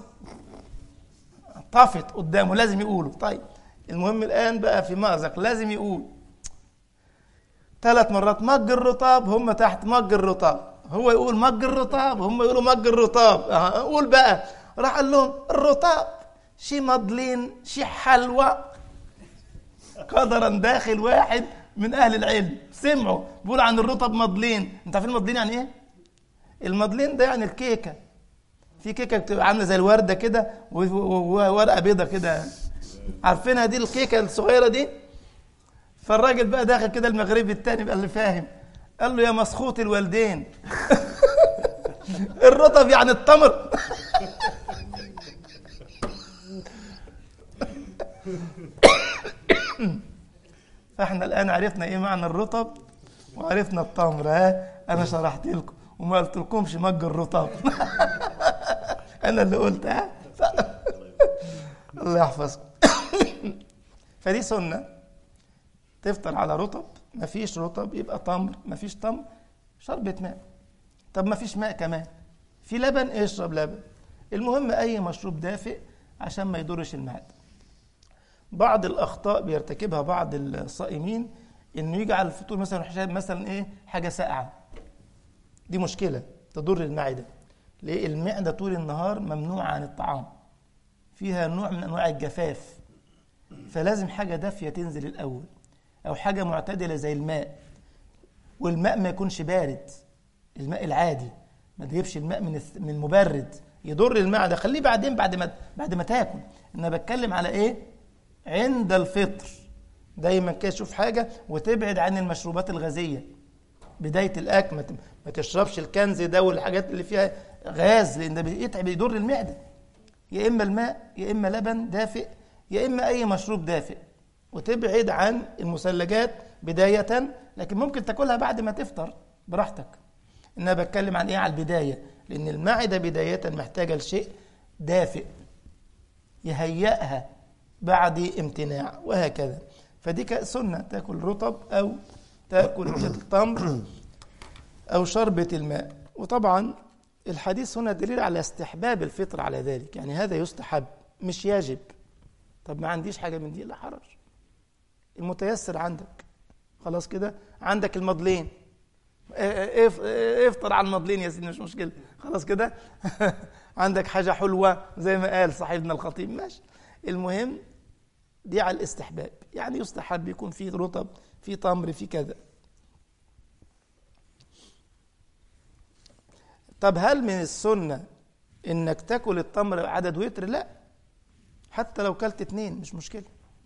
طافت قدامه، لازم يقوله. طيب المهم الآن بقى في مأزق، لازم يقول 3 مرات مج الرطاب، هم تحت مج الرطاب، هو يقول مج الرطاب، هم يقولوا مج الرطاب. قول بقى. راح قال لهم الرطاب شي مضلين شي حلوى. قدرا داخل واحد من أهل العلم سمعوا بيقول عن الرطب مضلين. انت عارفين المضلين يعني ايه؟ المضلين ده يعني الكيكة. في كيكة بتبقى عاملة زي الوردة كده وورقة بيضة كده، عارفينها دي الكيكة الصغيرة دي. فالراجل بقى داخل كده المغربي التاني بقى اللي فاهم، قال له يا مسخوط الوالدين. الرطب يعني التمر. فاحنا الآن عرفنا ايه معنى الرطب وعرفنا التمر. انا شرحت لكم وما قلت لكمش مج الرطب. انا اللي قلت. الله يحفظكم. فدي سنة، تفطر على رطب. ما فيش رطب يبقى تمر، ما فيش تمر شربة ماء. طب ما فيش ماء كمان، في لبن، اشرب لبن. المهم اي مشروب دافئ عشان ما يضرش المعدة. بعض الأخطاء بيرتكبها بعض الصائمين، إنه يجعل الفطور مثلا إيه حاجة ساقعة. دي مشكلة تضر المعدة. ليه؟ المعدة طول النهار ممنوعة عن الطعام، فيها نوع من أنواع الجفاف، فلازم حاجة دافية تنزل الأول، أو حاجة معتدلة زي الماء. والماء ما يكونش بارد، الماء العادي، ما تجيبش الماء من مبرد يضر المعدة خليه بعدين بعد ما تاكل. أنا بتكلم على إيه؟ عند الفطر. دايما كده شوف حاجة وتبعد عن المشروبات الغازية بداية الأكل. ما تشربش الكنز ده والحاجات اللي فيها غاز، لأن ده بيتعب يضر المعدة. يا إما الماء يا إما لبن دافئ يا إما أي مشروب دافئ، وتبعد عن المثلجات بداية، لكن ممكن تاكلها بعد ما تفطر براحتك. أنا بتكلم عن إيه؟ على البداية، لأن المعدة بداية محتاجة لشيء دافئ يهيئها بعد امتناع، وهكذا. فدي سنة، تاكل رطب أو تاكل التمر أو شربة الماء. وطبعا الحديث هنا دليل على استحباب الفطر على ذلك، يعني هذا يستحب مش يجب. طب ما عنديش حاجة من دي، لا حرج، المتيسر عندك خلاص كده. عندك المضلين، افطر على المضلين يا سيدي، مش مشكلة خلاص كده. عندك حاجة حلوة زي ما قال صاحبنا الخطيب، ماشي. المهم دي على الاستحباب، يعني يستحب يكون فيه رطب، فيه تمر، فيه كذا. طب هل من السنة انك تاكل التمر عدد وتر؟ لا، حتى لو كلت 2 مش مشكلة.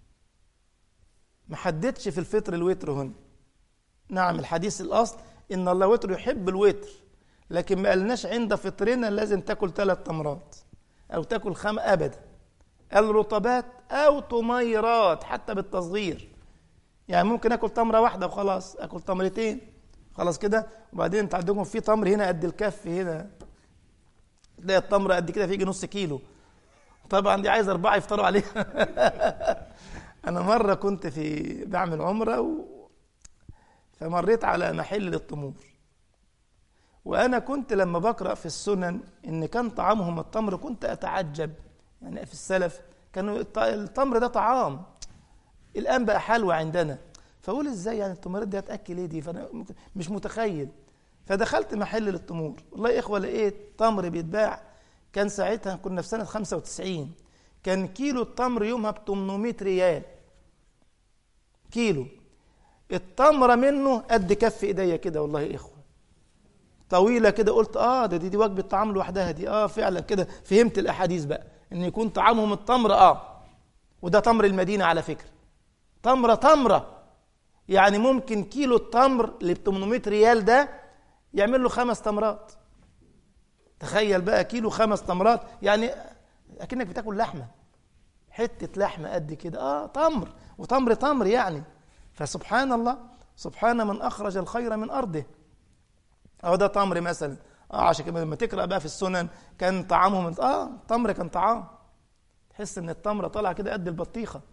ما حددش في الفطر الوتر هنا. نعم الحديث الأصل إن الله وتر يحب الوتر، لكن ما قالناش عند فطرنا لازم تاكل 3 تمرات أو تاكل 5 أبدا. الرطبات أو تميرات حتى بالتصغير، يعني ممكن أكل تمرة واحدة وخلاص، أكل تمرتين خلاص كده. وبعدين انت عندكم في تمر هنا قد الكف، هنا تلاقي التمر قد كده، فيجي نص كيلو. طبعا دي عايز 4 يفطروا عليها. أنا مرة كنت بعمل عمرة فمريت على محل للتمور، وأنا كنت لما بقرأ في السنن إن كان طعامهم التمر كنت أتعجب. يعني في السلف كانوا التمر ده طعام، الآن بقى حلوى عندنا. فأقول إزاي يعني التمرات دي هتأكل إيه دي؟ فأنا مش متخيل. فدخلت محل للتمور، والله يا إخوة لقيت تمر بيتباع. كان ساعتها كنا في سنة 95، كان كيلو التمر يومها ب800 ريال كيلو. التمرة منه قد كف ايديا كده، والله يا إخوة طويلة كده. قلت دي وجبة طعام لوحدها دي. فعلا كده فهمت الأحاديث بقى، إن يكون طعامهم التمر. وده تمر المدينة على فكرة، تمرة يعني ممكن كيلو التمر اللي ب800 ريال ده يعمل له 5 تمرات. تخيل بقى كيلو 5 تمرات، يعني أكنك بتاكل لحمة، حتة لحمة قد كده. تمر، وتمر تمر يعني. فسبحان الله، سبحان من أخرج الخير من أرضه. ده تمر مثلا. عشان كده لما تقرأ بقى في السنن كان طعامهم تمر، كان طعام تحس ان التمرة طالعة كده قد البطيخة.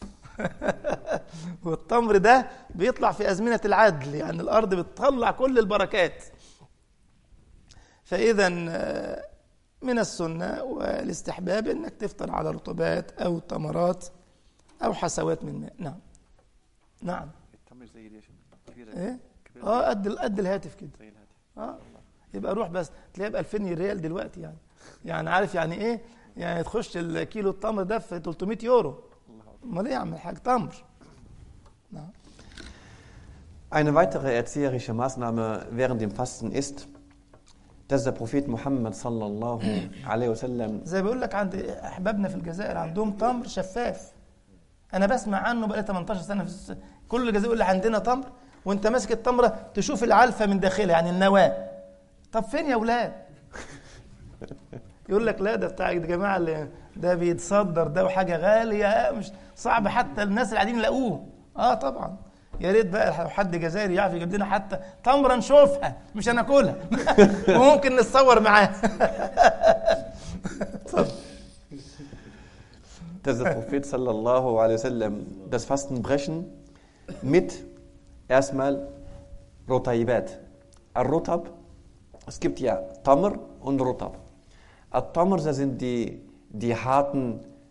والتمر ده بيطلع في أزمنة العدل، يعني الأرض بتطلع كل البركات. فإذا من السنة والاستحباب انك تفطر على رطوبات أو تمرات أو حسوات من ماء. نعم التمر زي دي ايه؟ قد الهاتف كده. يبقى روح بس تلاقيه ب2000 ريال دلوقتي، يعني عارف يعني ايه؟ يعني تخش الكيلو التمر ده في 300 يورو. امال ايه يا عم الحاج؟ تمر. نعم. Eine weitere erzieherische Maßnahme während dem Fasten ist, dass der Prophet Muhammad sallallahu alaihi wasallam زي بيقول لك عند احبابنا في الجزائر عندهم تمر شفاف. انا بسمع عنه بقالي 18 سنه في كل الجزائر يقول لي عندنا تمر، وانت ماسك التمره تشوف العلفه من داخلها، يعني النواه. طب فين يا اولاد؟ يقول لك لا ده بتاع الجماعه اللي ده بيتصدر ده، وحاجه غاليه مش صعب حتى الناس اللي قاعدين يلاقوه. طبعا يا ريت بقى حد جزائري يعرف يجيب لنا حتى تمره نشوفها مش هناكلها. وممكن نتصور معاه. dass der Prophet sallallahu alaihi wasallam das Fasten brechen mit erstmal Rotaibat. Al-Rotab, es gibt ja Tamr und Rotab. Al-Tamr, das sind die harten,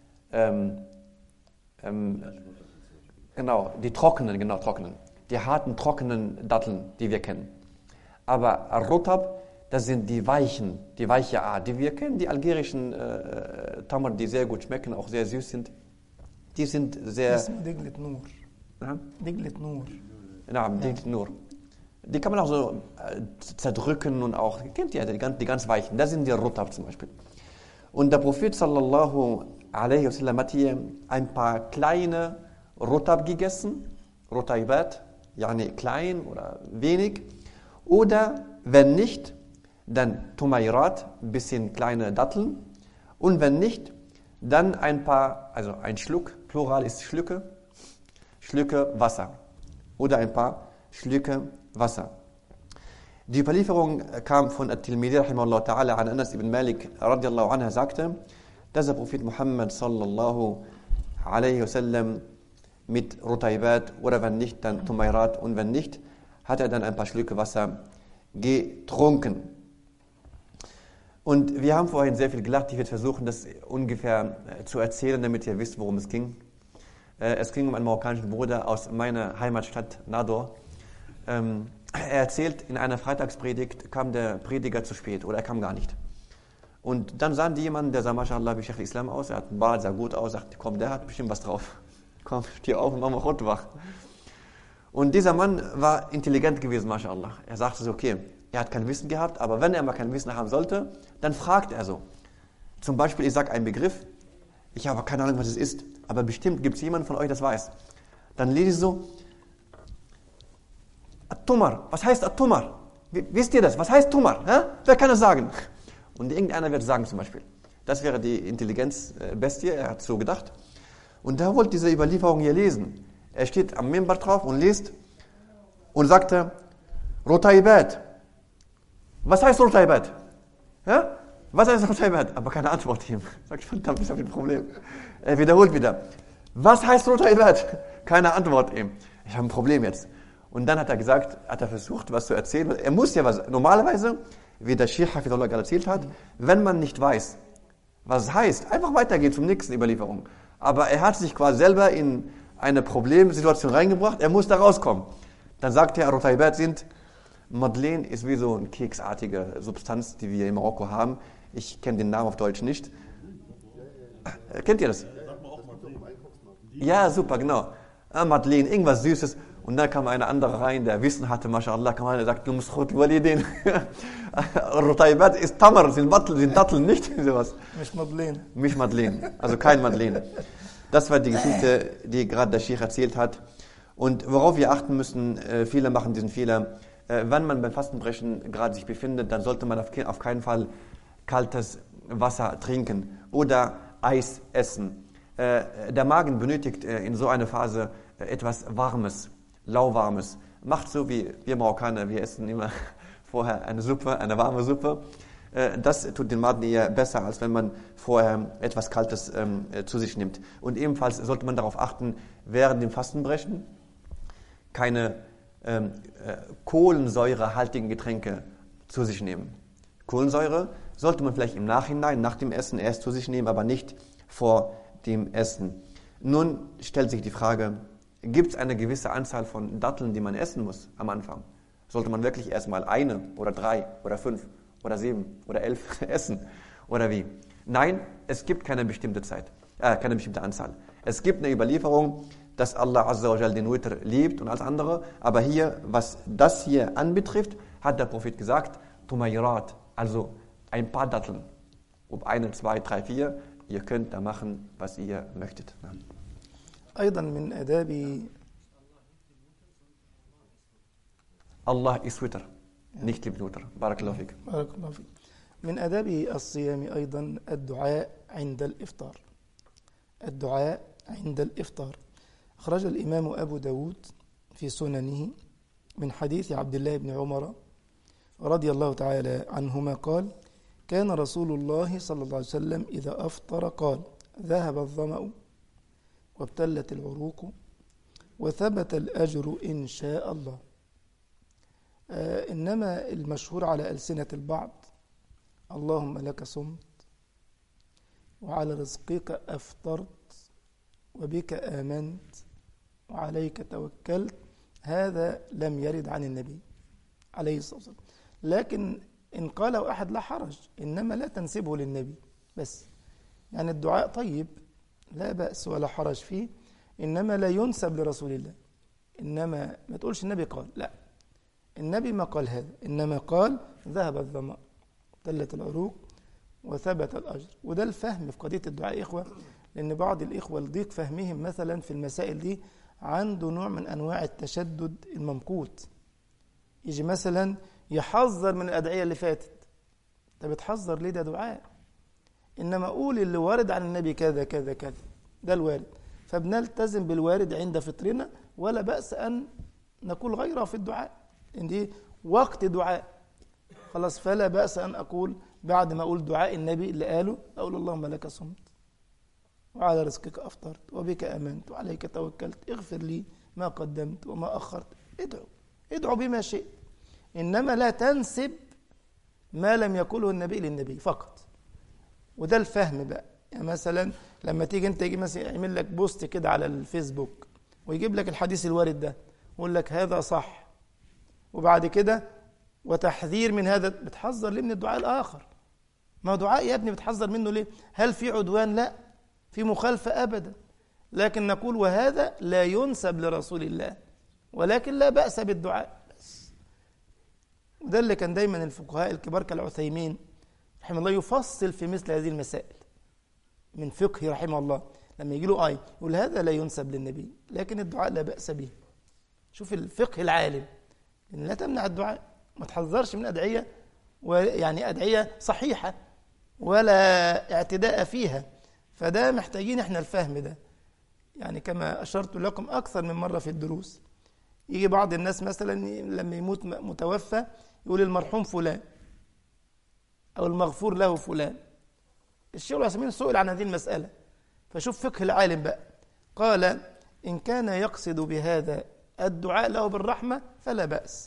die trockenen, die harten, trockenen Datteln, die wir kennen. Aber Al-Rotab, das sind die weiche Art, die wir kennen, die algerischen Tamr, die sehr gut schmecken, auch sehr süß sind. Die sind sehr... دجلة نور. نعم؟ دجلة نور. نعم, دجلة نور. Die kann man auch so zerdrücken und auch, kennt ihr die ganz weichen, das sind die Rotab zum Beispiel. Und der Prophet sallallahu alaihi wasallam hat hier ein paar kleine Rotab gegessen, Rotaibat, yani klein oder wenig. Oder wenn nicht, dann Tumairat, ein bisschen kleine Datteln. Und wenn nicht, dann ein paar, also ein Schluck, Plural ist Schlücke, Schlücke Wasser. Oder ein paar Schlücke Wasser. Die Überlieferung kam von At-Tirmidhi rahimahullah ta'ala an Anas ibn Malik radiallahu anhu, sagte, dass der Prophet Muhammad sallallahu alaihi wasallam mit Rotaibat oder wenn nicht, dann Tumairat und wenn nicht, hat er dann ein paar Schlücke Wasser getrunken. Und wir haben vorhin sehr viel gelacht. Ich werde versuchen, das ungefähr zu erzählen, damit ihr wisst, worum es ging. Es ging um einen marokkanischen Bruder aus meiner Heimatstadt Nador. Er erzählt, in einer Freitagspredigt kam der Prediger zu spät oder er kam gar nicht. Und dann sahen die jemanden, der sah Mashallah wie Sheikh al-Islam aus, er hat einen Bart, sah gut aus, sagte, komm, der hat bestimmt was drauf. Komm, steh auf und mach mal Rotwach. Und dieser Mann war intelligent gewesen, Mashallah. Er sagte so, okay, er hat kein Wissen gehabt, aber wenn er mal kein Wissen haben sollte, dann fragt er so. Zum Beispiel, ich sage einen Begriff, ich habe keine Ahnung, was es ist, aber bestimmt gibt es jemanden von euch, das weiß. Dann lese ich so, At-Tumar, was heißt At-Tumar? Wisst ihr das? Was heißt Tumar? Wer kann es sagen? Und irgendeiner wird sagen zum Beispiel. Das wäre die Intelligenzbestie, er hat so gedacht. Und da wollte diese Überlieferung hier lesen. Er steht am Minbar drauf und liest und sagte, Rotaibat. Was heißt Rotaibat? Ja? Was heißt Rotaibat? Aber keine Antwort ihm. Sagt, verdammt, ich habe ein Problem. Er wiederholt wieder. Was heißt Rotaibat? Keine Antwort ihm. Ich habe ein Problem jetzt. Und dann hat er gesagt, hat er versucht, was zu erzählen. Er muss ja was, normalerweise, wie der Sheikh Hafidullah gerade erzählt hat, wenn man nicht weiß, was es heißt, einfach weitergehen zum nächsten Überlieferung. Aber er hat sich quasi selber in eine Problemsituation reingebracht, er muss da rauskommen. Dann sagt er, Rotaibat sind, Madeleine ist wie so eine keksartige Substanz, die wir in Marokko haben. Ich kenne den Namen auf Deutsch nicht. Kennt ihr das? Ja, super, genau. Madeleine, irgendwas Süßes. Und dann kam einer andere rein, der Wissen hatte, Mashallah, kam einer, sagt, du musst Khut Walidin. Rotaibat ist Tamar, sind Datteln, nicht sowas. Mich Madeleine, also kein Madeleine. Das war die Geschichte, die gerade der Sheikh erzählt hat. Und worauf wir achten müssen, viele machen diesen Fehler, wenn man beim Fastenbrechen gerade sich befindet, dann sollte man auf keinen Fall kaltes Wasser trinken oder Eis essen. Der Magen benötigt in so einer Phase etwas Warmes, Lauwarmes. Macht so wie wir Marokkaner, wir essen immer vorher eine Suppe, eine warme Suppe. Das tut den Magen eher besser, als wenn man vorher etwas Kaltes zu sich nimmt. Und ebenfalls sollte man darauf achten, während dem Fastenbrechen keine kohlensäurehaltigen Getränke zu sich nehmen. Kohlensäure sollte man vielleicht im Nachhinein, nach dem Essen erst zu sich nehmen, aber nicht vor dem Essen. Nun stellt sich die Frage, gibt es eine gewisse Anzahl von Datteln, die man essen muss am Anfang? Sollte man wirklich erstmal 1 oder 3 oder 5 oder 7 oder 11 essen? Oder wie? Nein, es gibt keine bestimmte Zeit, keine bestimmte Anzahl. Es gibt eine Überlieferung, dass Allah Azza wa Jal den Witr liebt und alles andere. Aber hier, was das hier anbetrifft, hat der Prophet gesagt, Tumairat, also ein paar Datteln. Ob 1, 2, 3, 4, ihr könnt da machen, was ihr möchtet. أيضا من آداب Allah ist Witr, nicht liebt Witr. Barakallahu fik. بارك الله فيك. من آداب الصيام أيضا الدعاء عند الإفطار. الدعاء عند الإفطار. أخرج الإمام أبو داود في سننه من حديث عبد الله بن عمر رضي الله تعالى عنهما قال: كان رسول الله صلى الله عليه وسلم إذا أفطر قال: ذهب الظمأ وابتلت العروق وثبت الأجر إن شاء الله. إنما المشهور على ألسنة البعض: اللهم لك صمت وعلى رزقك أفطرت وبك آمنت وعليك توكلت. هذا لم يرد عن النبي عليه الصلاة والسلام، لكن إن قاله أحد لا حرج، إنما لا تنسبه للنبي بس. يعني الدعاء طيب لا بأس ولا حرج فيه، إنما لا ينسب لرسول الله. إنما ما تقولش النبي قال، لا، النبي ما قال هذا، إنما قال ذهب الظمأ تلت العروق وثبت الأجر. وده الفهم في قضية الدعاء يا إخوة، لأن بعض الإخوة لضيق فهمهم مثلا في المسائل دي عنده نوع من أنواع التشدد الممقوت. يجي مثلا يحذر من الأدعية اللي فاتت. طب بتحذر ليه؟ ده دعاء. إنما أقول اللي وارد عن النبي كذا كذا كذا، ده الوارد، فبنلتزم بالوارد عند فطرنا، ولا بأس أن نقول غيره في الدعاء، إن دي وقت دعاء خلاص. فلا بأس أن أقول بعد ما أقول دعاء النبي اللي قاله، أقول اللهم لك صمت وعلى رزقك أفطرت وبك آمنت وعليك توكلت اغفر لي ما قدمت وما أخرت. ادعو بما شئت، إنما لا تنسب ما لم يقوله النبي للنبي فقط. وده الفهم بقى. يعني مثلا لما تيجي انت يجي مثلا يعمل لك بوست كده على الفيسبوك ويجيب لك الحديث الوارد ده ويقول لك هذا صح، وبعد كده وتحذير من هذا، بتحذر ليه من الدعاء الآخر؟ ما هو دعاء يا ابني، بتحذر منه ليه؟ هل في عدوان؟ لا، في مخالفة أبدا. لكن نقول وهذا لا ينسب لرسول الله، ولكن لا بأس بالدعاء بس. وده اللي كان دايما الفقهاء الكبار كالعثيمين رحمه الله يفصل في مثل هذه المسائل من فقه رحمه الله، لما يجي له يقول هذا لا ينسب للنبي، لكن الدعاء لا بأس به. شوف الفقه العالم، إن لا تمنع الدعاء، ما تحذرش من أدعية، ويعني أدعية صحيحة ولا اعتداء فيها. فده محتاجين احنا الفهم ده. يعني كما أشرت لكم أكثر من مرة في الدروس، يجي بعض الناس مثلا لما يموت متوفى يقول المرحوم فلان أو المغفور له فلان. الشيخ العثيمين سئل عن هذه المسألة، فشوف فقه العالم بقى، قال إن كان يقصد بهذا الدعاء له بالرحمة فلا بأس،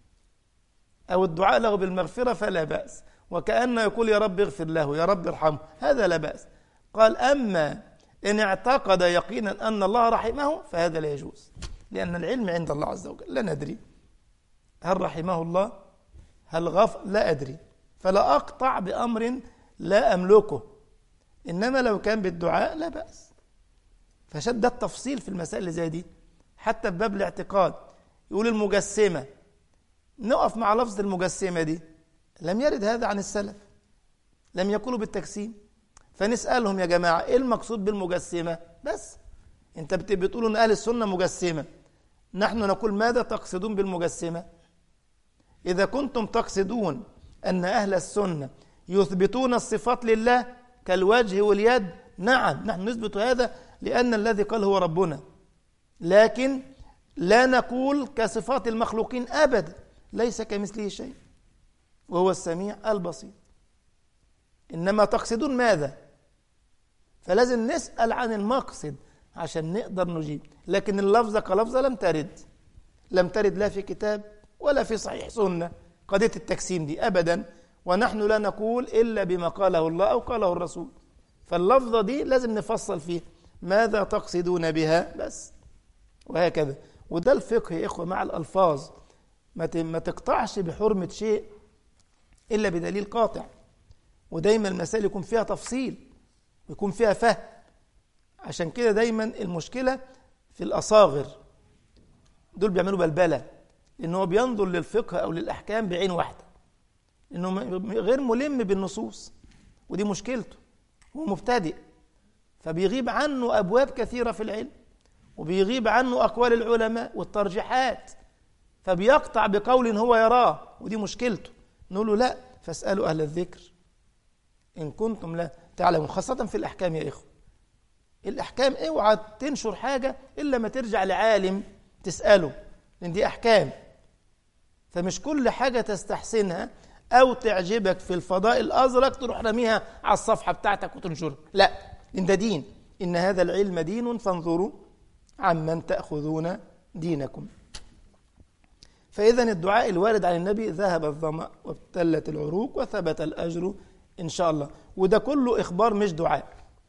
أو الدعاء له بالمغفرة فلا بأس، وكأنه يقول يا رب اغفر له يا رب ارحمه، هذا لا بأس. قال أما إن اعتقد يقينا أن الله رحمه فهذا لا يجوز، لأن العلم عند الله عز وجل، لا ندري هل رحمه الله هل غفر، لا أدري، فلا أقطع بأمر لا أملكه. إنما لو كان بالدعاء لا بأس. فشد التفصيل في المسائل اللي زي دي. حتى في باب الاعتقاد يقول المجسمة، نقف مع لفظ المجسمة دي، لم يرد هذا عن السلف، لم يقولوا بالتجسيم. فنسألهم يا جماعة إيه المقصود بالمجسمة؟ بس أنت بتقولوا أن أهل السنة مجسمة، نحن نقول ماذا تقصدون بالمجسمة؟ إذا كنتم تقصدون أن أهل السنة يثبتون الصفات لله كالوجه واليد، نعم نحن نثبت هذا لأن الذي قال هو ربنا، لكن لا نقول كصفات المخلوقين أبدا، ليس كمثله شيء وهو السميع البصير. إنما تقصدون ماذا؟ فلازم نسأل عن المقصد عشان نقدر نجيب. لكن اللفظة كلفظة لم ترد لا في كتاب ولا في صحيح سنة قضية التجسيم دي أبدا، ونحن لا نقول إلا بما قاله الله أو قاله الرسول. فاللفظة دي لازم نفصل فيه ماذا تقصدون بها بس، وهكذا. وده الفقه يا إخوة مع الألفاظ، ما تقطعش بحرمة شيء إلا بدليل قاطع. ودايما المسائل يكون فيها تفصيل ويكون فيها فهم. عشان كده دايما المشكلة في الأصاغر، دول بيعملوا بلبلة، لأنه بينظر للفقه أو للأحكام بعين واحدة، إنه غير ملم بالنصوص، ودي مشكلته. هو مبتدئ، فبيغيب عنه أبواب كثيرة في العلم، وبيغيب عنه أقوال العلماء والترجيحات، فبيقطع بقول هو يراه، ودي مشكلته. نقول له لا، فاسألوا أهل الذكر إن كنتم لا تعلمون. خاصة في الأحكام يا إخوة، الأحكام اوعى تنشر حاجة إلا ما ترجع لعالم تسأله، لأن دي أحكام. فمش كل حاجة تستحسنها أو تعجبك في الفضاء الأزرق تروح رميها على الصفحة بتاعتك وتنشرها، لا، إن ده دين، إن هذا العلم دين فانظروا عمن تأخذون دينكم. فإذا الدعاء الوارد عن النبي ذهب الظمأ وابتلت العروق وثبت الأجر إن شاء الله. وده كله إخبار مش دعاء.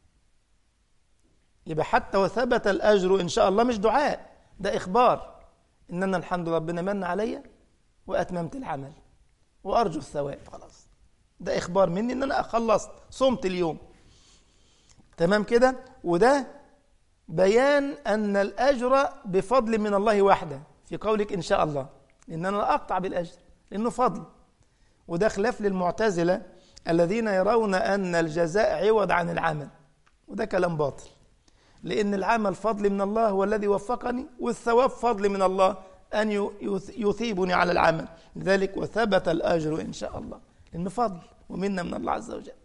يبقى حتى وثبت الأجر إن شاء الله مش دعاء، ده إخبار إن أنا الحمد لله ربنا من عليا وأتممت العمل وأرجو الثواب، خلاص ده إخبار مني إن أنا خلصت صمت اليوم، تمام كده. وده بيان أن الأجر بفضل من الله وحده في قولك إن شاء الله، لأن أنا لا أقطع بالأجر لأنه فضل. وده خلاف للمعتزلة الذين يرون أن الجزاء عوض عن العمل، وده كلام باطل، لأن العمل فضل من الله هو الذي وفقني، والثواب فضل من الله أن يثيبني على العمل، لذلك وثبت الأجر إن شاء الله، لأنه فضل ومنا من الله عز وجل.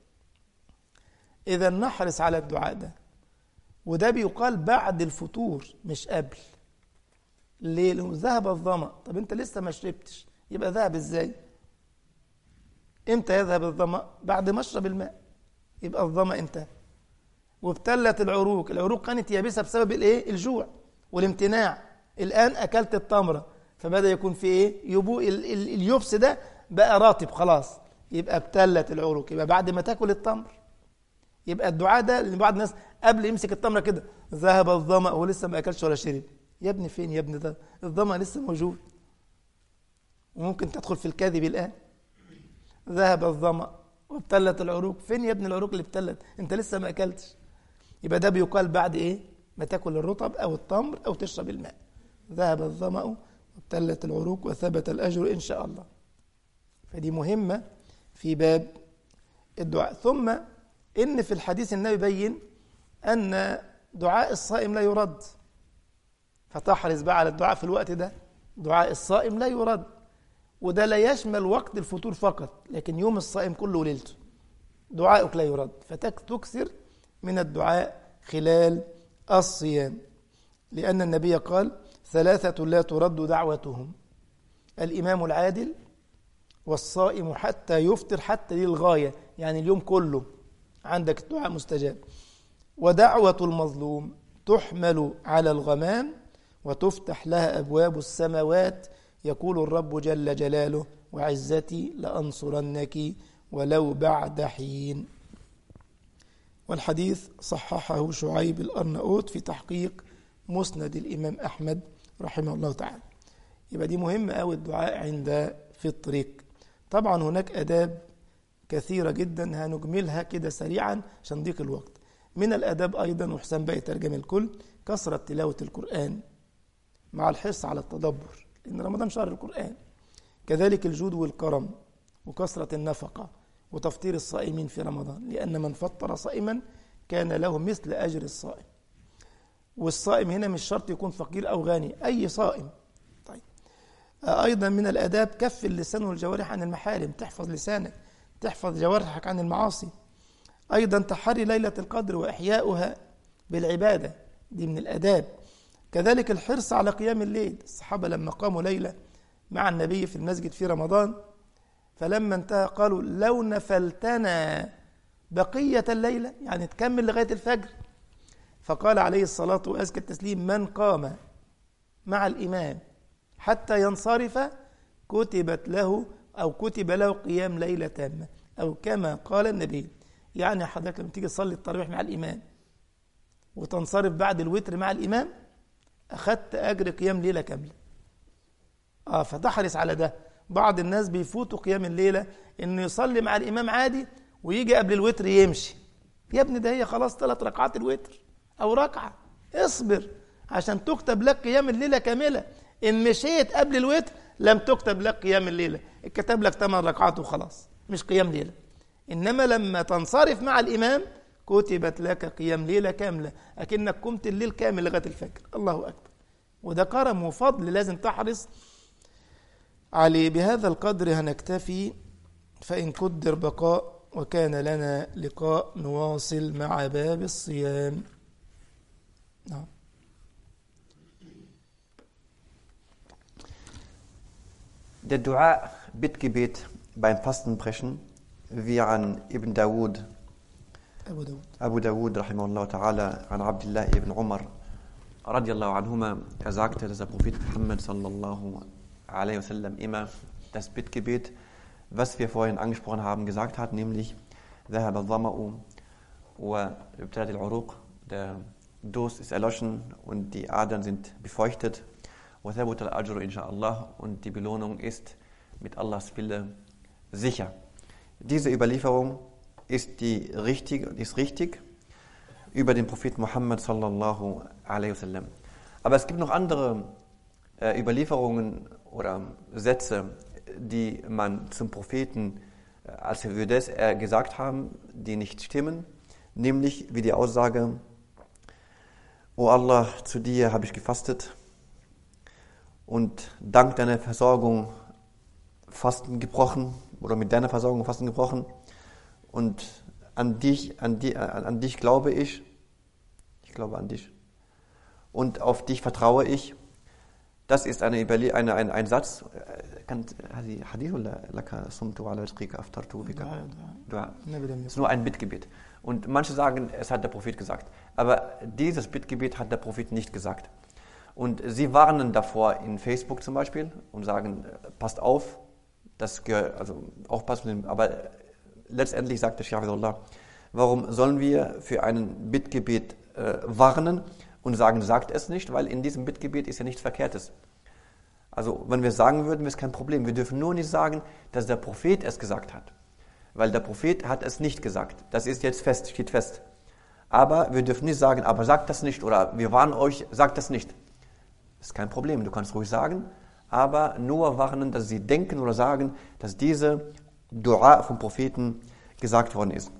إذا نحرص على الدعاء ده، وده بيقال بعد الفطور مش قبل. ليه؟ لأنه ذهب الظمأ. طب أنت لسه ما شربتش، يبقى ذهب إزاي؟ إمتى يذهب الظمأ؟ بعد ما اشرب الماء، يبقى الظمأ انتهى. وابتلت العروق، العروق كانت يابسة بسبب الإيه؟ الجوع والامتناع. الآن أكلت التمرة فبدأ يكون في إيه؟ يبوء اليبس ده بقى راتب خلاص، يبقى ابتلت العروق. يبقى بعد ما تاكل التمر، يبقى الدعاء ده اللي بعض الناس قبل يمسك التمرة كده ذهب الظمأ ولسه ما أكلش ولا شرب. يا ابني فين يا ابني؟ ده الظمأ لسه موجود، وممكن تدخل في الكذب الآن. ذهب الظمأ وابتلت العروق، فين يا ابني العروق اللي ابتلت؟ انت لسه ما أكلتش. يبقى ده بيقال بعد إيه؟ ما تاكل الرطب أو التمر أو تشرب الماء. ذهب الظمأ وابتلت العروق وثبت الأجر إن شاء الله. فدي مهمة في باب الدعاء. ثم إن في الحديث النبي بين أن دعاء الصائم لا يرد، فتحرص بقى على الدعاء في الوقت ده. دعاء الصائم لا يرد، وده لا يشمل وقت الفطور فقط، لكن يوم الصائم كله وليلته دعائك لا يرد، فتكثر من الدعاء خلال الصيام، لأن النبي قال: 3 لا ترد دعوتهم: الإمام العادل، والصائم حتى يفطر، حتى للغاية، يعني اليوم كله عندك الدعاء مستجاب. ودعوة المظلوم تحمل على الغمام وتفتح لها أبواب السماوات، يقول الرب جل جلاله: وعزتي لأنصرنك ولو بعد حين. والحديث صححه شعيب الأرناؤوط في تحقيق مسند الإمام أحمد رحمه الله تعالى. يبقى دي مهمة أوي الدعاء عند فطرك. طبعا هناك آداب كثيرة جدا هنجملها كده سريعا عشان ضيق الوقت. من الآداب أيضا، وحسام بقى يترجم الكل، كثرة تلاوة القرآن مع الحرص على التدبر، لأن رمضان شهر القرآن. كذلك الجود والكرم، وكثرة النفقة، وتفطير الصائمين في رمضان، لأن من فطر صائما كان له مثل أجر الصائم. والصائم هنا مش شرط يكون فقير أو غني، أي صائم. طيب، أيضا من الآداب كف اللسان والجوارح عن المحارم، تحفظ لسانك، تحفظ جوارحك عن المعاصي. أيضا تحري ليلة القدر وإحياؤها بالعبادة، دي من الآداب. كذلك الحرص على قيام الليل. الصحابة لما قاموا ليلة مع النبي في المسجد في رمضان، فلما انتهى قالوا: لو نفلتنا بقية الليلة، يعني تكمل لغاية الفجر. فقال عليه الصلاة وأزكى التسليم: من قام مع الإمام حتى ينصرف كتبت له أو كتب له قيام ليلة تامة، أو كما قال النبي. يعني حضرتك لما تيجي تصلي التراويح مع الإمام وتنصرف بعد الوتر مع الإمام، أخذت أجر قيام ليلة كاملة. فتحرص على ده. بعض الناس بيفوتوا قيام الليلة إنه يصلي مع الإمام عادي ويجي قبل الوتر يمشي. يا ابني ده هي خلاص 3 ركعات الوتر أو ركعة، اصبر عشان تكتب لك قيام الليلة كاملة. إن مشيت قبل الوتر لم تكتب لك قيام الليلة، اتكتب لك 8 ركعات وخلاص، مش قيام ليلة. إنما لما تنصرف مع الإمام كتبت لك قيام ليلة كاملة، أكنك قمت الليل كامل لغاية الفجر. الله أكبر. وده كرم وفضل لازم تحرص عليه. بهذا القدر هنكتفي، فإن قدر بقاء وكان لنا لقاء نواصل مع باب الصيام. نعم. Der Dua Bittgebet beim Fastenbrechen, wie an Ibn Dawud, Abu Dawud, rahimahullah ta'ala, an Abdullah ibn Umar, radiallahu anhuma, sagte, dass der Prophet Muhammad sallallahu alaihi wasallam immer das Bittgebet, was wir vorhin angesprochen haben, gesagt hat, nämlich ذهب الظمأ وابتلت العروق, der Durst ist erloschen und die Adern sind befeuchtet. وثبت الأجر إن شاء الله, und die Belohnung ist mit Allahs Wille sicher. Diese Überlieferung ist richtig über den Propheten Muhammad sallallahu alaihi wasallam. Aber es gibt noch andere Überlieferungen oder Sätze, die man zum Propheten als wir das gesagt haben, die nicht stimmen, nämlich wie die Aussage, O Allah, zu dir habe ich gefastet und dank deiner Versorgung Fasten gebrochen oder mit deiner Versorgung Fasten gebrochen und an dich glaube ich glaube an dich und auf dich vertraue ich. Das ist ein Satz. Das ist nur ein Bittgebet. Und manche sagen, es hat der Prophet gesagt. Aber dieses Bittgebet hat der Prophet nicht gesagt. Und sie warnen davor in Facebook zum Beispiel und sagen, passt auf, das gehört, also aufpassen. Aber letztendlich sagt der Sheikh Hafidhullah, warum sollen wir für ein Bittgebet warnen und sagen, sagt es nicht, weil in diesem Bittgebet ist ja nichts Verkehrtes. Also wenn wir sagen würden, wäre es kein Problem. Wir dürfen nur nicht sagen, dass der Prophet es gesagt hat. Weil der Prophet hat es nicht gesagt. Das ist jetzt fest, steht fest. Aber wir dürfen nicht sagen, aber sagt das nicht oder wir warnen euch, sagt das nicht. Das ist kein Problem, du kannst ruhig sagen, aber nur warnen, dass sie denken oder sagen, dass diese Dua vom Propheten gesagt worden ist.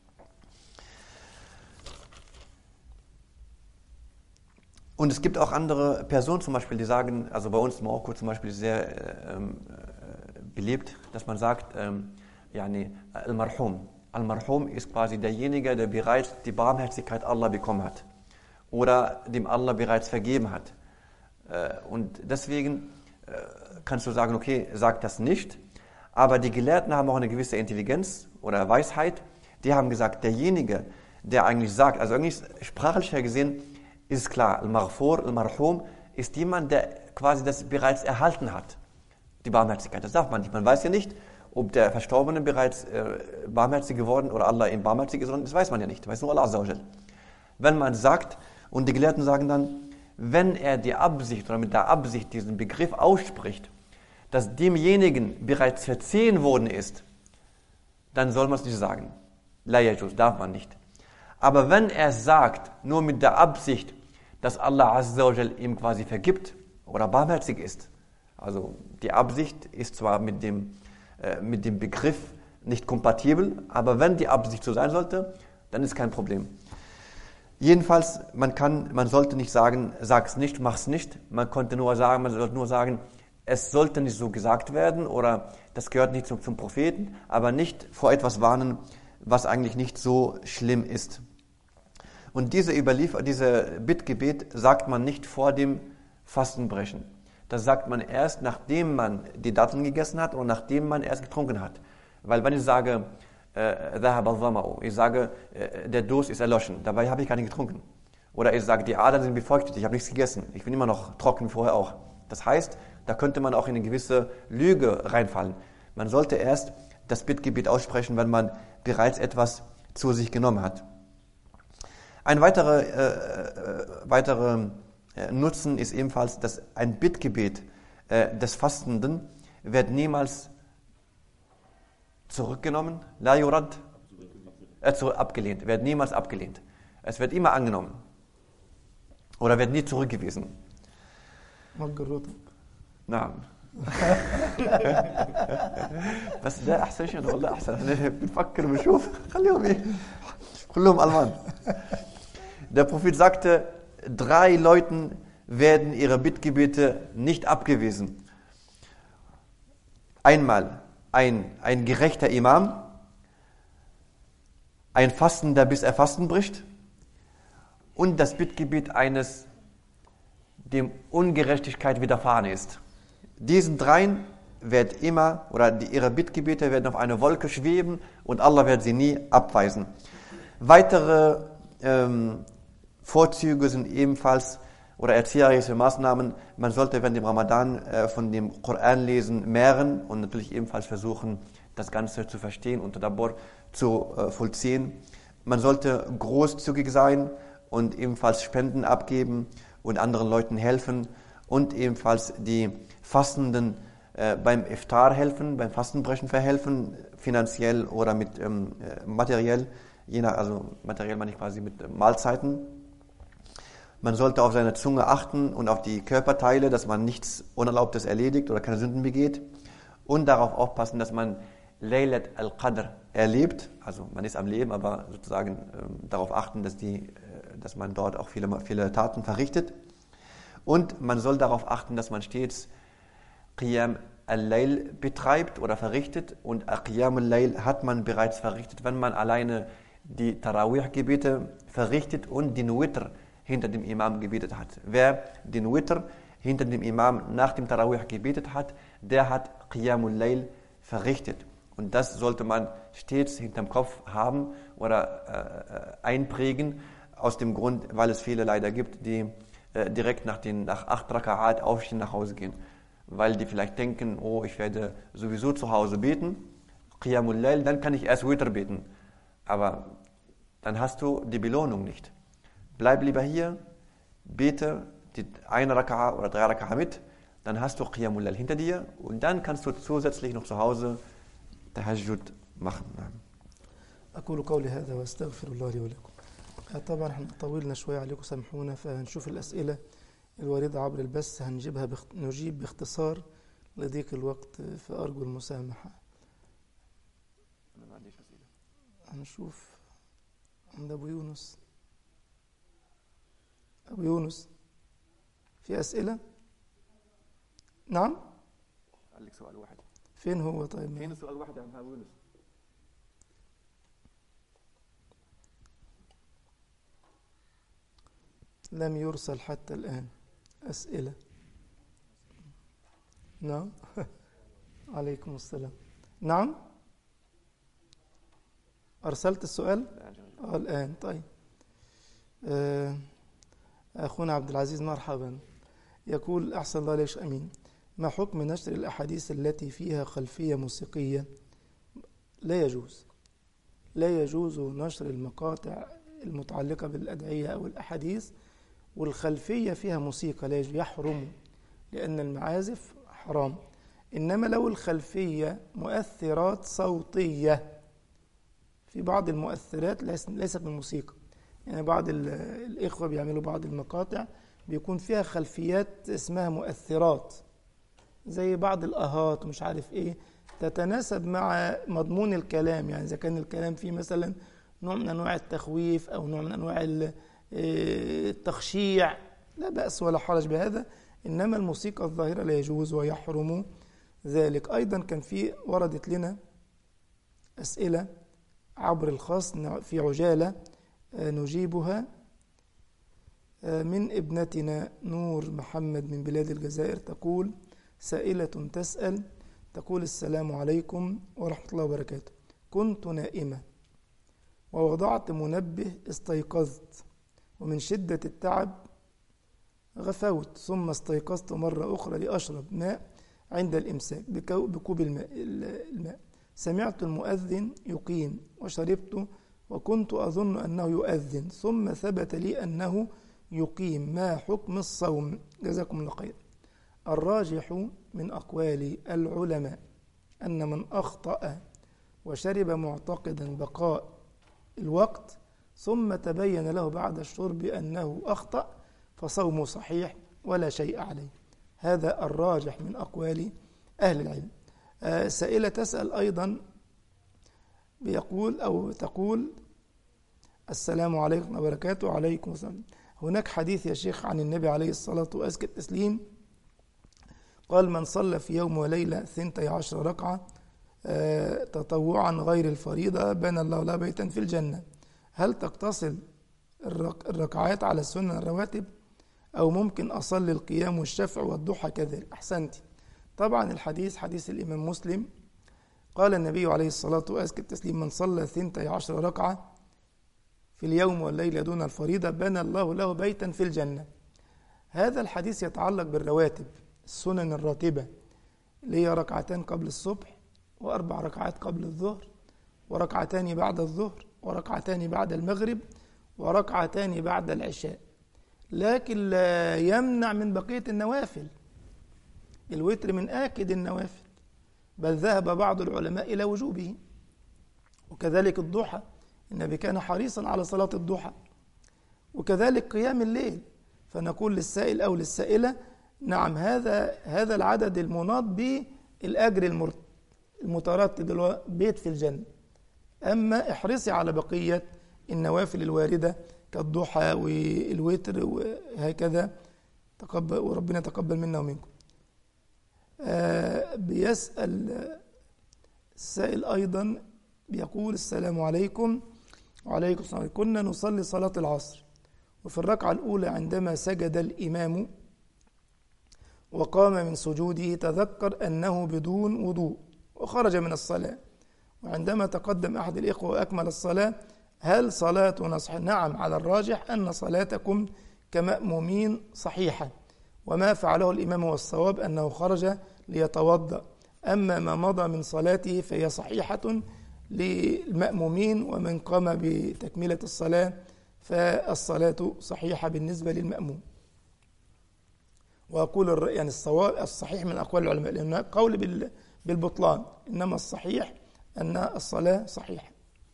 Und es gibt auch andere Personen zum Beispiel, die sagen, also bei uns in Marokko zum Beispiel sehr belebt, dass man sagt, Al-Marhum. Al-Marhum ist quasi derjenige, der bereits die Barmherzigkeit Allah bekommen hat oder dem Allah bereits vergeben hat. Und deswegen kannst du sagen, okay, sag das nicht, aber die Gelehrten haben auch eine gewisse Intelligenz oder Weisheit, die haben gesagt, derjenige, der eigentlich sagt, also eigentlich sprachlich her gesehen, ist klar, Al-Maghfur, Al-Marhum ist jemand, der quasi das bereits erhalten hat, die Barmherzigkeit. Das darf man nicht. Man weiß ja nicht, ob der Verstorbene bereits barmherzig geworden oder Allah ihm barmherzig ist, das weiß man ja nicht. Das weiß nur Allah Azza wa Jal. Wenn man sagt, und die Gelehrten sagen dann, wenn er die Absicht oder mit der Absicht diesen Begriff ausspricht, dass demjenigen bereits verziehen worden ist, dann soll man es nicht sagen. La yajuz, darf man nicht. Aber wenn er sagt, nur mit der Absicht, dass Allah Azza wa Jal ihm quasi vergibt oder barmherzig ist, also die Absicht ist zwar mit dem Begriff nicht kompatibel, aber wenn die Absicht so sein sollte, dann ist kein Problem. Jedenfalls, man sollte nicht sagen, sag's nicht, mach's nicht. Man sollte nur sagen, es sollte nicht so gesagt werden oder das gehört nicht zum Propheten, aber nicht vor etwas warnen, was eigentlich nicht so schlimm ist. Und diese Bittgebet sagt man nicht vor dem Fastenbrechen. Das sagt man erst, nachdem man die Datteln gegessen hat und nachdem man erst getrunken hat. Weil wenn ich sage, ich sage, der Durst ist erloschen, dabei habe ich gar nicht getrunken. Oder ich sage, die Adern sind befeuchtet, ich habe nichts gegessen, ich bin immer noch trocken wie vorher auch. Das heißt, da könnte man auch in eine gewisse Lüge reinfallen. Man sollte erst das Bittgebet aussprechen, wenn man bereits etwas zu sich genommen hat. Ein weiterer Nutzen ist ebenfalls, dass ein Bittgebet des Fastenden wird niemals zurückgenommen, la yurad, abgelehnt, wird niemals abgelehnt. Es wird immer angenommen oder wird nie zurückgewiesen. نعم. بس ده احسن شيء والله احسن بنفكر بنشوف خليهم كلهم Alman. Der Prophet sagte, 3 Leuten werden ihre Bittgebete nicht abgewiesen. Einmal ein gerechter Imam, ein Fastender, bis er Fasten bricht, und das Bittgebet eines, dem Ungerechtigkeit widerfahren ist. Diesen 3 wird immer, oder ihre Bittgebete werden auf einer Wolke schweben und Allah wird sie nie abweisen. Weitere Vorzüge sind ebenfalls, oder erzieherische Maßnahmen, man sollte während dem Ramadan von dem Koran lesen mehren und natürlich ebenfalls versuchen, das Ganze zu verstehen und Tadabbur zu vollziehen. Man sollte großzügig sein und ebenfalls Spenden abgeben und anderen Leuten helfen und ebenfalls die Fastenden beim Iftar helfen, beim Fastenbrechen verhelfen, finanziell oder mit materiell, also materiell meine ich quasi mit Mahlzeiten. Man sollte auf seine Zunge achten und auf die Körperteile, dass man nichts Unerlaubtes erledigt oder keine Sünden begeht. Und darauf aufpassen, dass man Laylat al-Qadr erlebt, also man ist am Leben, aber sozusagen darauf achten, dass man dort auch viele Taten verrichtet. Und man soll darauf achten, dass man stets Qiyam al-Layl betreibt oder verrichtet. Und Qiyam al-Layl hat man bereits verrichtet, wenn man alleine die Tarawih-Gebete verrichtet und den Witr hinter dem Imam gebetet hat. Wer den Witr hinter dem Imam nach dem Tarawih gebetet hat, der hat Qiyam al-Layl verrichtet. Und das sollte man stets hinterm Kopf haben oder einprägen, aus dem Grund, weil es viele leider gibt, die direkt nach 8 Raka'at aufstehen, nach Hause gehen. Weil die vielleicht denken, oh, ich werde sowieso zu Hause beten, Qiyamul Layl, dann kann ich erst Witr beten. Aber dann hast du die Belohnung nicht. Bleib lieber hier, bete die 1 Raka'a oder 3 Raka'a mit, dann hast du Qiyamul Layl hinter dir und dann kannst du zusätzlich noch zu Hause Tahajjud machen. أقول قولي هذا وأستغفر الله لي ولكم. طبعا احنا طولنا شوية عليكم، سامحونا، فهنشوف الأسئلة الواردة عبر البث نجيب باختصار لضيق الوقت، فأرجو المسامحة. أنا ما عنديش أسئلة. هنشوف عند أبو يونس. أبو يونس في أسئلة؟ نعم؟ قال لك سؤال واحد. فين هو طيب؟ فين السؤال واحد عن أبو يونس؟ لم يرسل حتى الآن أسئلة. نعم. عليكم السلام. نعم. أرسلت السؤال؟ الآن. طيب. أخونا عبد العزيز مرحبا، يقول أحسن الله عليك أمين، ما حكم نشر الأحاديث التي فيها خلفية موسيقية؟ لا يجوز نشر المقاطع المتعلقة بالأدعية أو الأحاديث والخلفية فيها موسيقى، لا يحرم، لأن المعازف حرام. إنما لو الخلفية مؤثرات صوتية، في بعض المؤثرات ليست من موسيقى، يعني بعض الإخوة بيعملوا بعض المقاطع بيكون فيها خلفيات اسمها مؤثرات، زي بعض الآهات ومش عارف إيه، تتناسب مع مضمون الكلام، يعني إذا كان الكلام فيه مثلا نوع من أنواع التخويف أو نوع من أنواع التخشيع، لا بأس ولا حرج بهذا. إنما الموسيقى الظاهرة لا يجوز ويحرم ذلك. أيضا كان وردت لنا أسئلة عبر الخاص في عجالة نجيبها من ابنتنا نور محمد من بلاد الجزائر. تقول سائلة تسأل، تقول السلام عليكم ورحمة الله وبركاته، كنت نائمة ووضعت منبه، استيقظت ومن شدة التعب غفوت، ثم استيقظت مرة أخرى لأشرب ماء عند الإمساك بكوب الماء، سمعت المؤذن يقيم وشربت وكنت أظن أنه يؤذن، ثم ثبت لي أنه يقيم، ما حكم الصوم؟ جزاكم الله خير. الراجح من أقوال العلماء أن من أخطأ وشرب معتقدا بقاء الوقت ثم تبين له بعد الشرب أنه أخطأ فصومه صحيح ولا شيء عليه. هذا الراجح من أقوال أهل العلم. سائلة تسأل أيضا تقول السلام عليكم وبركاته. وعليكم السلام. هناك حديث يا شيخ عن النبي عليه الصلاة وأزكى التسليم، قال من صلى في يوم وليلة 12 ركعة تطوعا غير الفريضة بنى الله له بيتا في الجنة. هل تقتصر الركعات على السنة الرواتب أو ممكن أصلي القيام والشفع والضحى كذلك؟ أحسنتي. طبعا الحديث حديث الإمام مسلم، قال النبي عليه الصلاة وأزكى التسليم من صلى 12 ركعة في اليوم والليلة دون الفريضة بنى الله له بيتا في الجنة. هذا الحديث يتعلق بالرواتب، السنن الراتبة اللي هي 2 ركعتان قبل الصبح و4 ركعات قبل الظهر وركعتان بعد الظهر وركعتان بعد المغرب وركعتان بعد العشاء، لكن لا يمنع من بقية النوافل. الوتر من آكد النوافل، بل ذهب بعض العلماء إلى وجوبه، وكذلك الضحى، النبي كان حريصا على صلاة الضحى، وكذلك قيام الليل. فنقول للسائل أو للسائلة نعم، هذا العدد المناط بالأجر المترتب اللي هو بيت في الجنة. أما احرصي على بقية النوافل الواردة كالضحى والوتر وهكذا، تقبل وربنا يتقبل منا ومنكم. بيسأل السائل أيضا بيقول: السلام عليكم. وعليكم السلام. كنا نصلي صلاة العصر، وفي الركعة الأولى عندما سجد الإمام وقام من سجوده تذكر أنه بدون وضوء وخرج من الصلاة، وعندما تقدم أحد الإخوة وأكمل الصلاة هل صلاتنا صحيحة؟ نعم، على الراجح أن صلاتكم كمأمومين صحيحة، وما فعله الإمام هو الصواب أنه خرج ليتوضأ، أما ما مضى من صلاته فهي صحيحة للمأمومين، ومن قام بتكملة الصلاة فالصلاة صحيحة بالنسبة للمأموم. وأقول يعني الصواب الصحيح من أقوال العلماء، لأن قول بالبطلان، إنما الصحيح أن الصلاة صحيحة.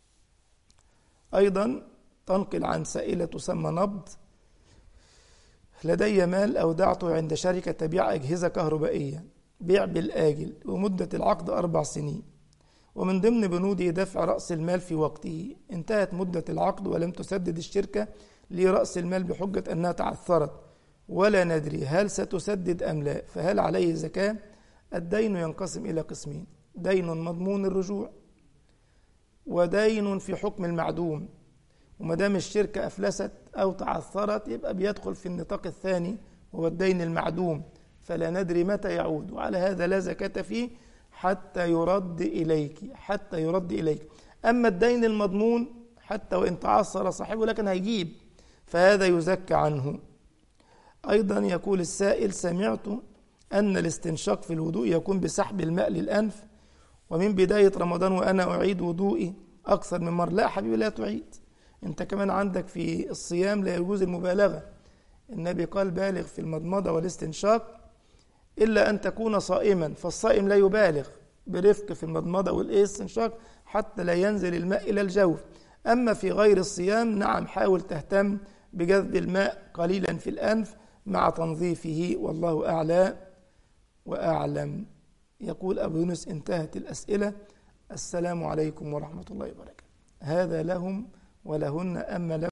أيضا تنقل عن سائلة تسمى نبض: لدي مال أودعته عند شركة تبيع أجهزة كهربائية بيع بالآجل، ومدة العقد 4 سنين، ومن ضمن بنوده دفع رأس المال في وقته. انتهت مدة العقد ولم تسدد الشركة لي رأس المال بحجة أنها تعثرت، ولا ندري هل ستسدد أم لا، فهل عليه زكاة؟ الدين ينقسم إلى قسمين: دين مضمون الرجوع، ودين في حكم المعدوم. ومدام الشركة أفلست أو تعثرت يبقى بيدخل في النطاق الثاني، هو الدين المعدوم، فلا ندري متى يعود، وعلى هذا لا زكاة فيه حتى يرد إليك. أما الدين المضمون حتى وإن تعثر صاحبه لكن هيجيب، فهذا يزكى عنه. أيضا يقول السائل: سمعت أن الاستنشاق في الوضوء يكون بسحب الماء للأنف، ومن بداية رمضان وأنا أعيد وضوئي أكثر من مرة. لا حبيبي، لا تعيد، أنت كمان عندك في الصيام لا يجوز المبالغة. النبي قال: بالغ في المضمضة والاستنشاق إلا أن تكون صائما، فالصائم لا يبالغ، برفق في المضمضة والاستنشاق حتى لا ينزل الماء إلى الجوف. أما في غير الصيام نعم، حاول تهتم بجذب الماء قليلا في الأنف مع تنظيفه، والله أعلى وأعلم. يقول أبو يونس: انتهت الأسئلة. السلام عليكم ورحمة الله وبركاته. هذا لهم ولهن، أما لكم